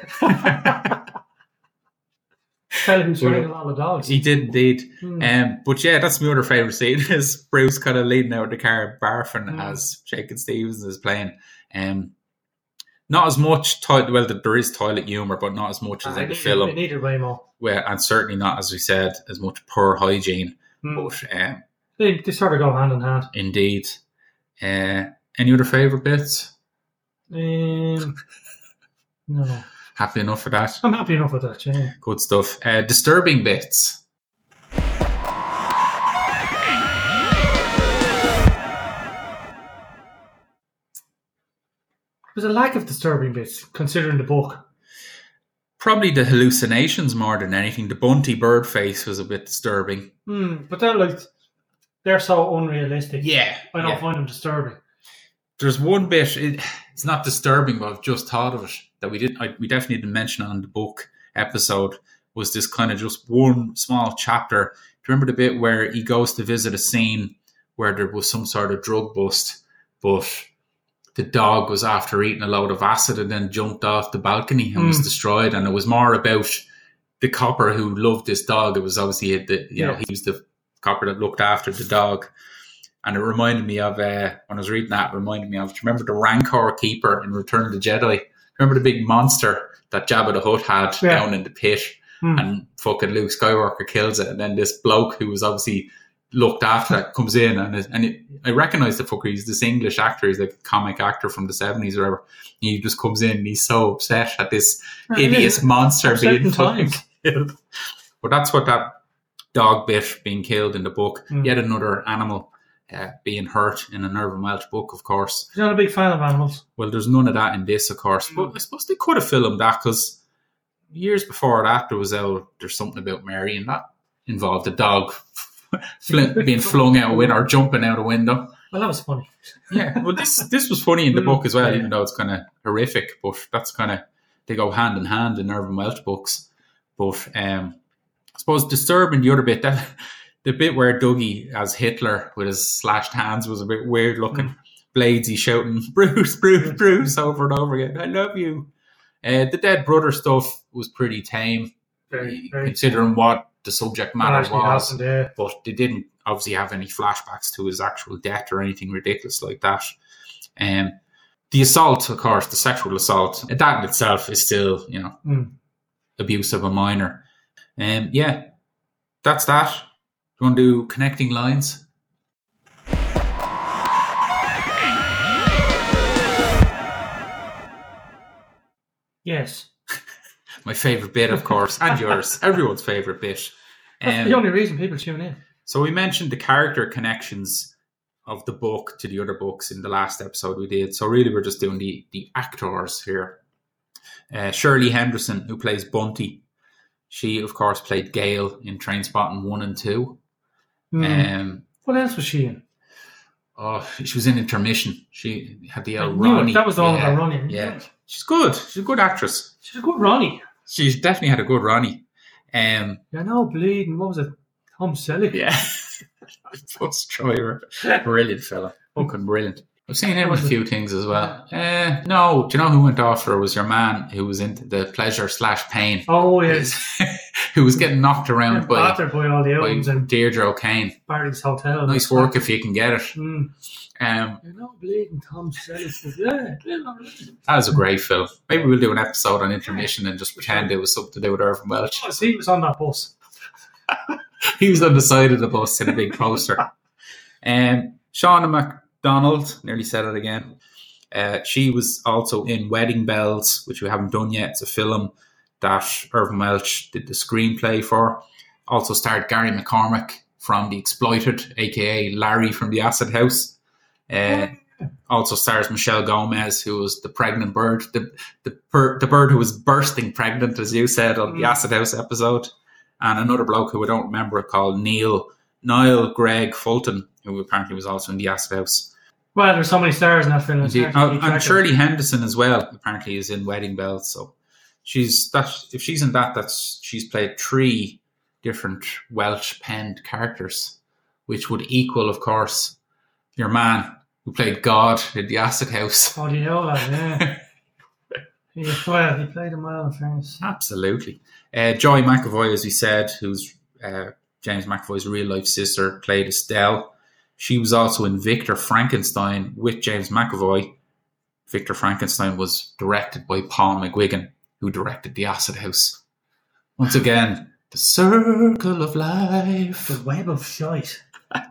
Pelican swinging a lot of dogs. He did indeed. Mm. Um, but yeah, that's my other favourite scene is Bruce kind of leading out of the car barfing Mm. as Shakin' Stevens is playing. Um, not as much, to- well, there is toilet humour, but not as much as I in the needed, film. I needed way more. Well, and certainly not, as we said, as much poor hygiene. Mm. But um, They, they sort of go hand in hand. indeed. Uh, any other favourite bits? Um, no. Happy enough for that? I'm happy enough with that, yeah. Good stuff. Uh, disturbing bits? There's a lack of disturbing bits, considering the book. Probably the hallucinations more than anything. The Bunty bird face was a bit disturbing. Mm, but they're like, they're so unrealistic. Yeah. I don't yeah. find them disturbing. there's one bit, it, it's not disturbing, but I've just thought of it, that we didn't, I, we definitely didn't mention on the book episode, was this kind of just one small chapter. Do you remember the bit where he goes to visit a scene where there was some sort of drug bust, but the dog was after eating a load of acid and then jumped off the balcony and mm. was destroyed, and it was more about the copper who loved this dog. It was obviously, the, you yeah. know, he was the copper that looked after the dog. And it reminded me of, uh, when I was reading that, it reminded me of, do you remember the Rancor Keeper in Return of the Jedi? Remember the big monster that Jabba the Hutt had yeah. down in the pit? Mm. And fucking Luke Skywalker kills it. And then this bloke who was obviously looked after that comes in. And it, and it, I recognise the fucker. He's this English actor. He's like a comic actor from the seventies or whatever. And he just comes in and he's so upset at this hideous monster being fucking killed. But that's what that dog bit being killed in the book. Mm. Yet another animal Uh, being hurt in a Irvine Welsh book, of course. You're not a big fan of animals. Well, there's none of that in this, of course. Mm. But I suppose they could have filmed that, because years before that, there was out, there's something about Mary, and that involved a dog being flung out a window or jumping out a window. Well, that was funny. Yeah, well, this this was funny in the book as well, yeah. even though it's kind of horrific. But that's kind of, they go hand in hand in Irvine Welsh books. But um, I suppose disturbing, the other bit, that the bit where Dougie as Hitler with his slashed hands was a bit weird looking. Mm. Bladesy shouting, Bruce, Bruce, Bruce, over and over again. I love you. Uh, the dead brother stuff was pretty tame, very, very considering tame. What the subject matter was. Happened, yeah. But they didn't obviously have any flashbacks to his actual death or anything ridiculous like that. Um, the assault, of course, the sexual assault, that in itself is still, you know, mm. abuse of a minor. Um, yeah, that's that. You want to do connecting lines? Yes. My favourite bit, of course, and yours. Everyone's favourite bit. That's um, the only reason people tune in. So we mentioned the character connections of the book to the other books in the last episode we did. So really we're just doing the, the actors here. Uh, Shirley Henderson, who plays Bunty. She, of course, played Gail in Trainspotting one and two. Mm. Um, what else was she in? Oh, she was in Intermission. She had the old I knew Ronnie. It. That was the one yeah, about Ronnie. Yeah, she's good. She's a good actress. She's a good Ronnie. She's definitely had a good Ronnie. Um, yeah, no bleeding. What was it? Tom Selleck. Yeah, bus driver. Brilliant fella. Fucking brilliant. I've seen him in a few things as well. Uh, no, do you know who went off for? Was your man who was into the pleasure slash pain. Oh, yes. Who was getting knocked around by, by all the albums by and Deirdre O'Kane. Barry's Hotel. Nice work if you can get it. Mm. Um, You're not bleeding Tom Selleck. Yeah, that was a great film. Maybe we'll do an episode on Intermission and just pretend it was something to do with Irvine Welsh. Oh, see, he was on that bus. He was on the side of the bus in a big poster. Um, Shauna MacDonald, nearly said it again. Uh, she was also in Wedding Bells, which we haven't done yet. It's a film that Irvine Welsh did the screenplay for. Also starred Gary McCormack from The Exploited, aka Larry from The Acid House. Uh, also stars Michelle Gomez, who was the pregnant bird, the the, per, the bird who was bursting pregnant, as you said on the Acid House episode. And another bloke who I don't remember called Neil Niall Greg Fulton, who apparently was also in The Acid House. Well, there's so many stars in that film. Oh, and Shirley Henderson as well apparently is in Wedding Bells. So she's that. If she's in that, that's she's played three different Welsh penned characters, which would equal, of course, your man who played God in The Acid House. Oh, do you know that? Yeah. Yeah, well, he played him well in fairness. Absolutely. Uh, Joy McAvoy, as we said, who's uh, James McAvoy's real life sister, played Estelle. She was also in Victor Frankenstein with James McAvoy. Victor Frankenstein was directed by Paul McGuigan, who directed The Acid House. Once again, the circle of life. The web of shite.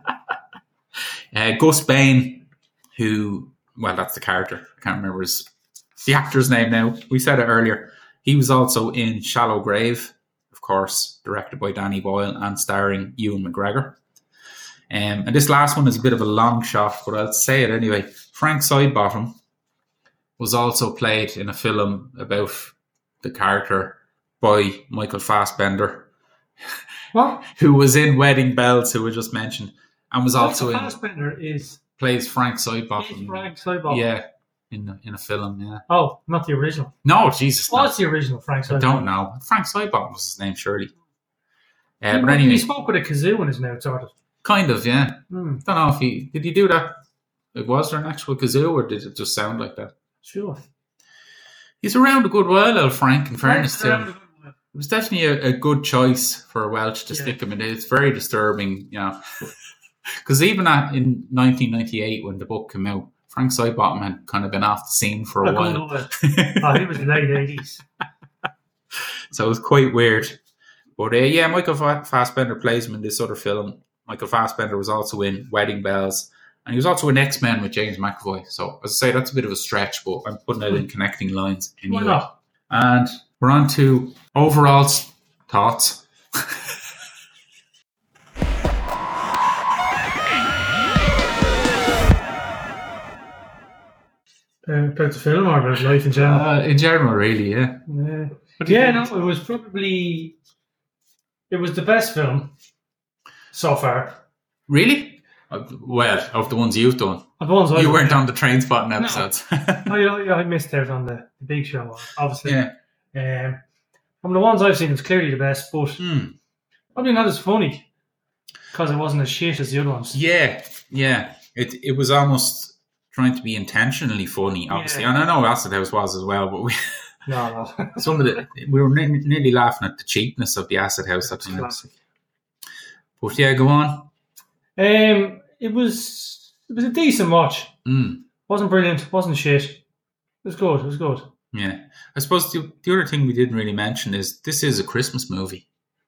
uh, Gus Bain, who, well, that's the character. I can't remember his the actor's name now. We said it earlier. He was also in Shallow Grave, of course, directed by Danny Boyle and starring Ewan McGregor. Um, and this last one is a bit of a long shot, but I'll say it anyway. Frank Sidebottom was also played in a film about the character by Michael Fassbender. What? Who was in Wedding Bells, who we just mentioned, and was Michael also in... Fassbender is... plays Frank He's Sidebottom. Frank Sidebottom. Yeah, in the, in a film. Yeah. Oh, not the original. No, Jesus. No. What's the original Frank Sidebottom? I don't know. Frank Sidebottom was his name, surely. Uh, he, but anyway, he spoke with a kazoo in his mouth, sort of. kind of. Yeah. Hmm. Don't know if he did. He do that. Like, was there an actual kazoo, or did it just sound like that? Sure. He's around a good while, old Frank. In fairness to him. Frank's It was definitely a, a good choice for a Welsh to Yeah. stick him in. It's very disturbing, you know. Because even at, in nineteen ninety-eight, when the book came out, Frank Sidebottom had kind of been off the scene for a a good while. while. Oh, he was in the late eighties. So it was quite weird. But uh, yeah, Michael Fa- Fassbender plays him in this other film. Michael Fassbender was also in Wedding Bells. And he was also in X-Men with James McAvoy. So as I say, that's a bit of a stretch, but I'm putting it in connecting lines anyway. Why not? And we're on to overall thoughts. Uh, about the film or about life in general? Uh, in general, really, yeah. Yeah, What do you yeah think? no, it was probably it was the best film so far. Really? Uh, Well, of the ones you've done. Of the ones I You weren't on the train spotting episodes. I, I, I missed out on the, the big show, obviously. yeah. Um, from the ones I've seen, it's clearly the best, but Hmm. probably not as funny because it wasn't as shit as the other ones. Yeah, yeah. It it was almost trying to be intentionally funny, obviously. Yeah. And I know Acid House was as well, but we No, no. some of the we were ne- nearly laughing at the cheapness of the Acid House at It's times. classic. But yeah, go on. Um, it was it was a decent watch. Mm. Wasn't brilliant. Wasn't shit. It was good. It was good. Yeah. I suppose the, the other thing we didn't really mention is this is a Christmas movie.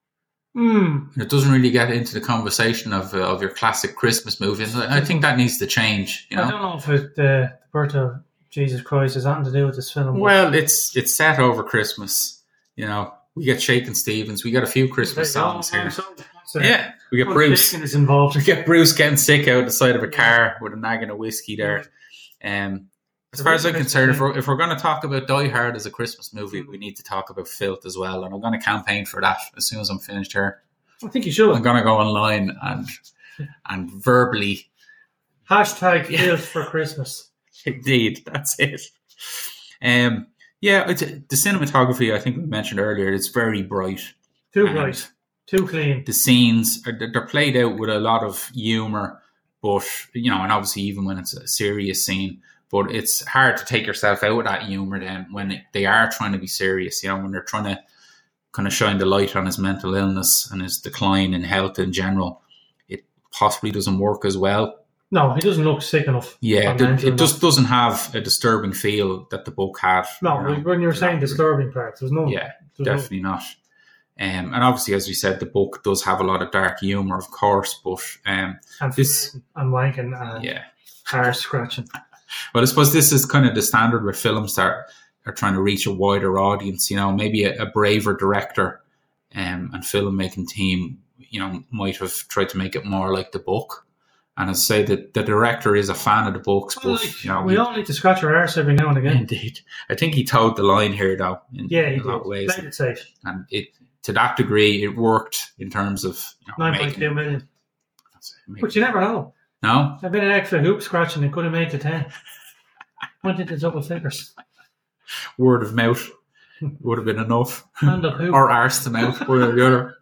Hmm. And it doesn't really get into the conversation of uh, of your classic Christmas movie. And I think that needs to change, you I know. don't know if it, uh, the birth of Jesus Christ has anything to do with this film. but- Well, it's it's set over Christmas. You know, we get Shakin' Stevens. We got a few Christmas There you go. songs here. So- so- Yeah, we get Well, Bruce. Shakin' is involved. We get Bruce getting sick out the side of a car with a nagging of whiskey there. Um, as far as I'm concerned, if we're, if we're going to talk about Die Hard as a Christmas movie, we need to talk about Filth as well. And I'm going to campaign for that as soon as I'm finished here. I think you should. I'm going to go online and and verbally, Hashtag Yeah. Filth for Christmas. indeed, that's it. Um, yeah, it's, the cinematography, I think we mentioned earlier, it's very bright. Too And bright. Too clean. The scenes, are, they're played out with a lot of humour, but, you know, and obviously even when it's a serious scene, but it's hard to take yourself out of that humour then when it, they are trying to be serious, you know, when they're trying to kind of shine the light on his mental illness and his decline in health in general. It possibly doesn't work as well. No, he doesn't look sick enough. Yeah, Or it, mental it just enough. doesn't have a disturbing feel that the book had. No, you know. when you were saying disturbing parts, there's no. Yeah, there's no- definitely not. Um, and obviously, as we said, the book does have a lot of dark humour, of course, but um, and this- and wanking and yeah. hair scratching. Well, I suppose this is kind of the standard with films that are, are trying to reach a wider audience. You know, maybe a, a braver director um, and filmmaking team, you know, might have tried to make it more like the book. And I say that the director is a fan of the books, Well, but like, you know, we he- all need to scratch our arse every now and again. indeed, I think he toed the line here, though. In, Yeah, he in a lot of did. ways, Played it safe. and it to that degree, it worked in terms of you know, Nine point making, two million. making- But you never know. no. A bit of extra hoop scratching, it could have made the ten. Went into double figures. Word of mouth would have been enough, Hand up hoop. or arse to mouth, one or the other.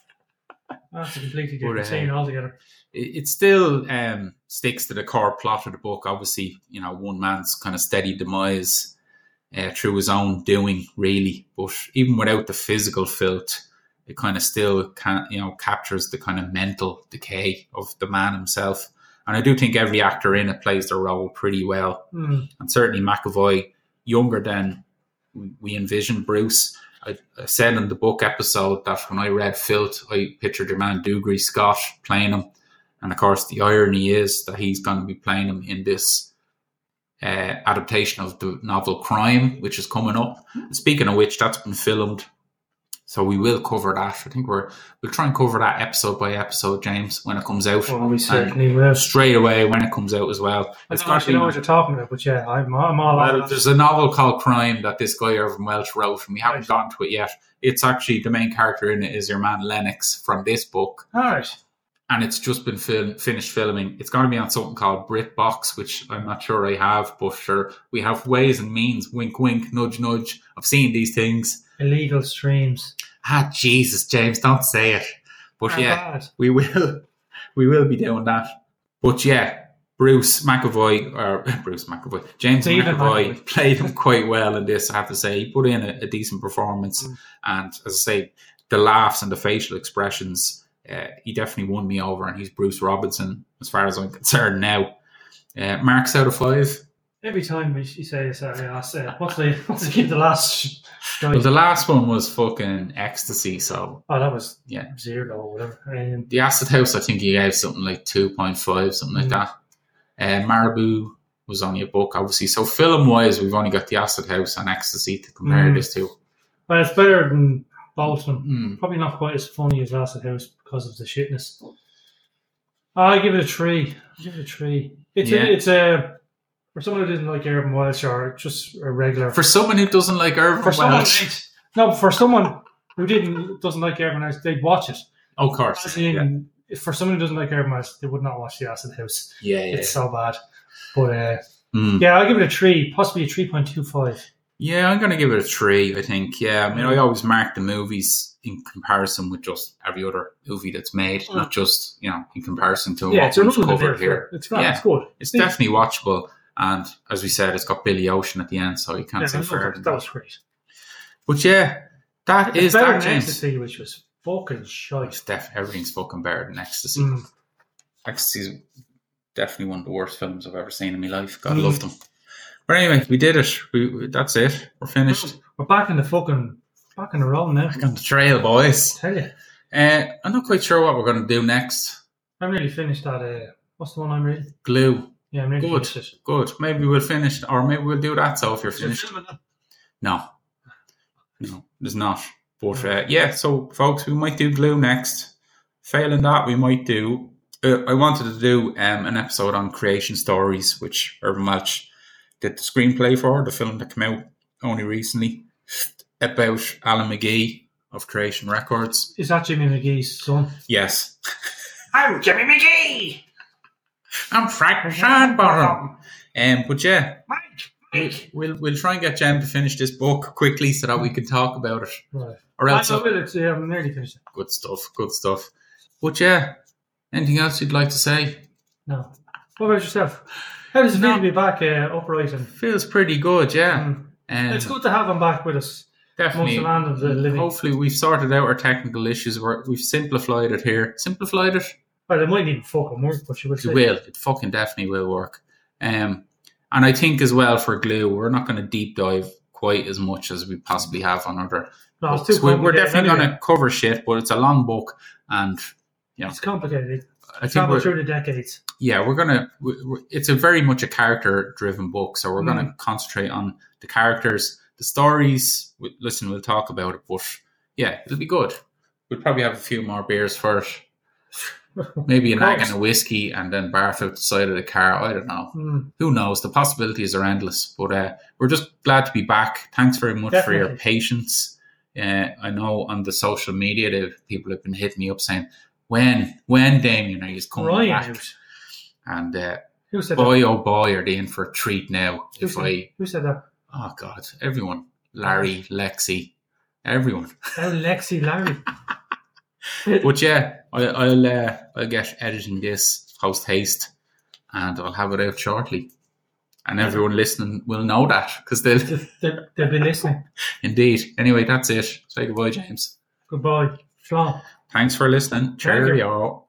That's a completely But, different uh, scene altogether. It, it still um, sticks to the core plot of the book. Obviously, you know, one man's kind of steady demise uh, through his own doing, really. But even without the physical filth, it kind of still can, you know, captures the kind of mental decay of the man himself. And I do think every actor in it plays their role pretty well. Hmm. And certainly McAvoy, younger than we envisioned Bruce. I, I said in the book episode that when I read Filth, I pictured your man Dougray Scott playing him. And of course, the irony is that he's going to be playing him in this uh, adaptation of the novel Crime, which is coming up. Speaking of which, that's been filmed. So we will cover that. I think we're we'll try and cover that episode by episode, James, when it comes out. Well, we certainly will. Straight away when it comes out as well. I It's don't got actually know what you're talking about, but yeah, I'm, I'm all well, over that. there's a novel called Crime that this guy Irvin Welsh wrote, and we haven't Right. gotten to it yet. It's actually the main character in it is your man Lennox from this book. All right. and it's just been film, finished filming. It's going to be on something called BritBox, which I'm not sure I have, but sure, we have ways and means, wink, wink, nudge, nudge, of seeing these things. Illegal streams. Ah, Jesus, James, don't say it. But They're yeah, bad. we will, we will be doing that. But yeah, Bruce McAvoy, or Bruce McAvoy, James David McAvoy McAvoy. played him quite well in this, I have to say. He put in a, a decent performance. Mm. And as I say, the laughs and the facial expressions, uh, he definitely won me over. And he's Bruce Robinson, as far as I'm concerned now. Uh, marks out of five. Every time we you say this, I ask, uh, what's the what's the, the last? Well, the last one was fucking Ecstasy, so Oh, that was yeah. zero or whatever. Um, The Acid House, I think he gave something like two point five, something like Mm. that. Uh, Marabou was only a book, obviously. So film-wise, we've only got The Acid House and Ecstasy to compare Mm. this to. but it's better than both of them. Mm. Probably not quite as funny as Acid House because of the shitness. I give it a three. I give it a three. It's Yeah. a, it's a for someone who didn't like Urban Welsh or just a regular. For someone who doesn't like Irvin For someone, Welsh, no, but for someone who didn't doesn't like Urban Welsh, they'd watch it. of course. As Yeah, in, For someone who doesn't like Urban Welsh, they would not watch The Acid House. yeah. yeah. It's so bad. But uh, Mm. yeah, I'll give it a three, possibly a three point two five. Yeah, I'm going to give it a three, I think. Yeah, I mean, I always mark the movies in comparison with just every other movie that's made, Mm. not just, you know, in comparison to Yeah, what it's a we've rule of covered the here. It's great. Yeah. It's good. It's definitely watchable. And as we said, it's got Billy Ocean at the end, so you can't Yeah, say no, fair. that, that was great. But yeah, that It's is better that, than James. Ecstasy, which was fucking shite. It's def- everything's fucking better than Ecstasy. Mm. Ecstasy's definitely one of the worst films I've ever seen in my life. God Mm. love them. But anyway, we did it. We, we, that's it. We're finished. We're back in the fucking back in the row now. Back on the trail, boys. I tell you, Uh, I'm not quite sure what we're going to do next. I'm really finished that. Uh, what's the one I'm reading? Glue. Yeah, I'm really Good. finished it. Good. Maybe we'll finish, or maybe we'll do that. So if you're Is there a finished, film in that? no, no, there's not. But uh, yeah, so folks, we might do Glue next. Failing that, we might do. Uh, I wanted to do um, an episode on Creation Stories, which Irvin Welsh did the screenplay for, the film that came out only recently, about Alan McGee of Creation Records. Is that Jimmy McGee's son? Yes. I'm Jimmy McGee. I'm Frank Sandbottom. Um, but yeah, Mike, we- Mike. we'll we'll try and get Jem to finish this book quickly so that we can talk about it. Right. Or I else, know it. Yeah, I'm nearly finished it. good stuff, good stuff. But yeah, anything else you'd like to say? No. What about yourself? How does it feel No. to be back uh, upright? And Feels pretty good, yeah. Mm. Um, it's good to have him back with us. definitely. Amongst the land of the living. Hopefully, we've sorted out our technical issues. We're, we've simplified it here. Simplified it. Well, it might need fucking work, but you would say. It will. It fucking definitely will work. Um, and I think as well for Glue, we're not going to deep dive quite as much as we possibly have on other. No, it's books. too We- We're complicated definitely anyway. going to cover shit, but it's a long book, and It's complicated. I think Travel we're, through the decades. yeah, we're gonna. we we- it's a very much a character-driven book, so we're Mm. gonna concentrate on the characters, the stories. We, listen, we'll talk about it, but yeah, it'll be good. We'll probably have a few more beers first, maybe a Of nag course. and a whiskey, and then barf out the side of the car. I don't know. Mm. Who knows? The possibilities are endless. But uh, we're just glad to be back. Thanks very much for your Definitely. patience. Uh, I know on the social media, that people have been hitting me up saying, "When, when Damien are you coming Ryan back?" out. And uh, Who said boy, that? oh boy, are they in for a treat now. Who If said, I, who said that? oh God, everyone, Larry, Lexi, everyone. Oh, Lexi Larry. But yeah, I, I'll uh, I'll get editing this post haste, and I'll have it out shortly. And everyone listening will know that because they'll They'll, they'll be listening. indeed. Anyway, that's it. Say goodbye, James. Goodbye. Shalom. Thanks for listening. Thank you. Cheerio.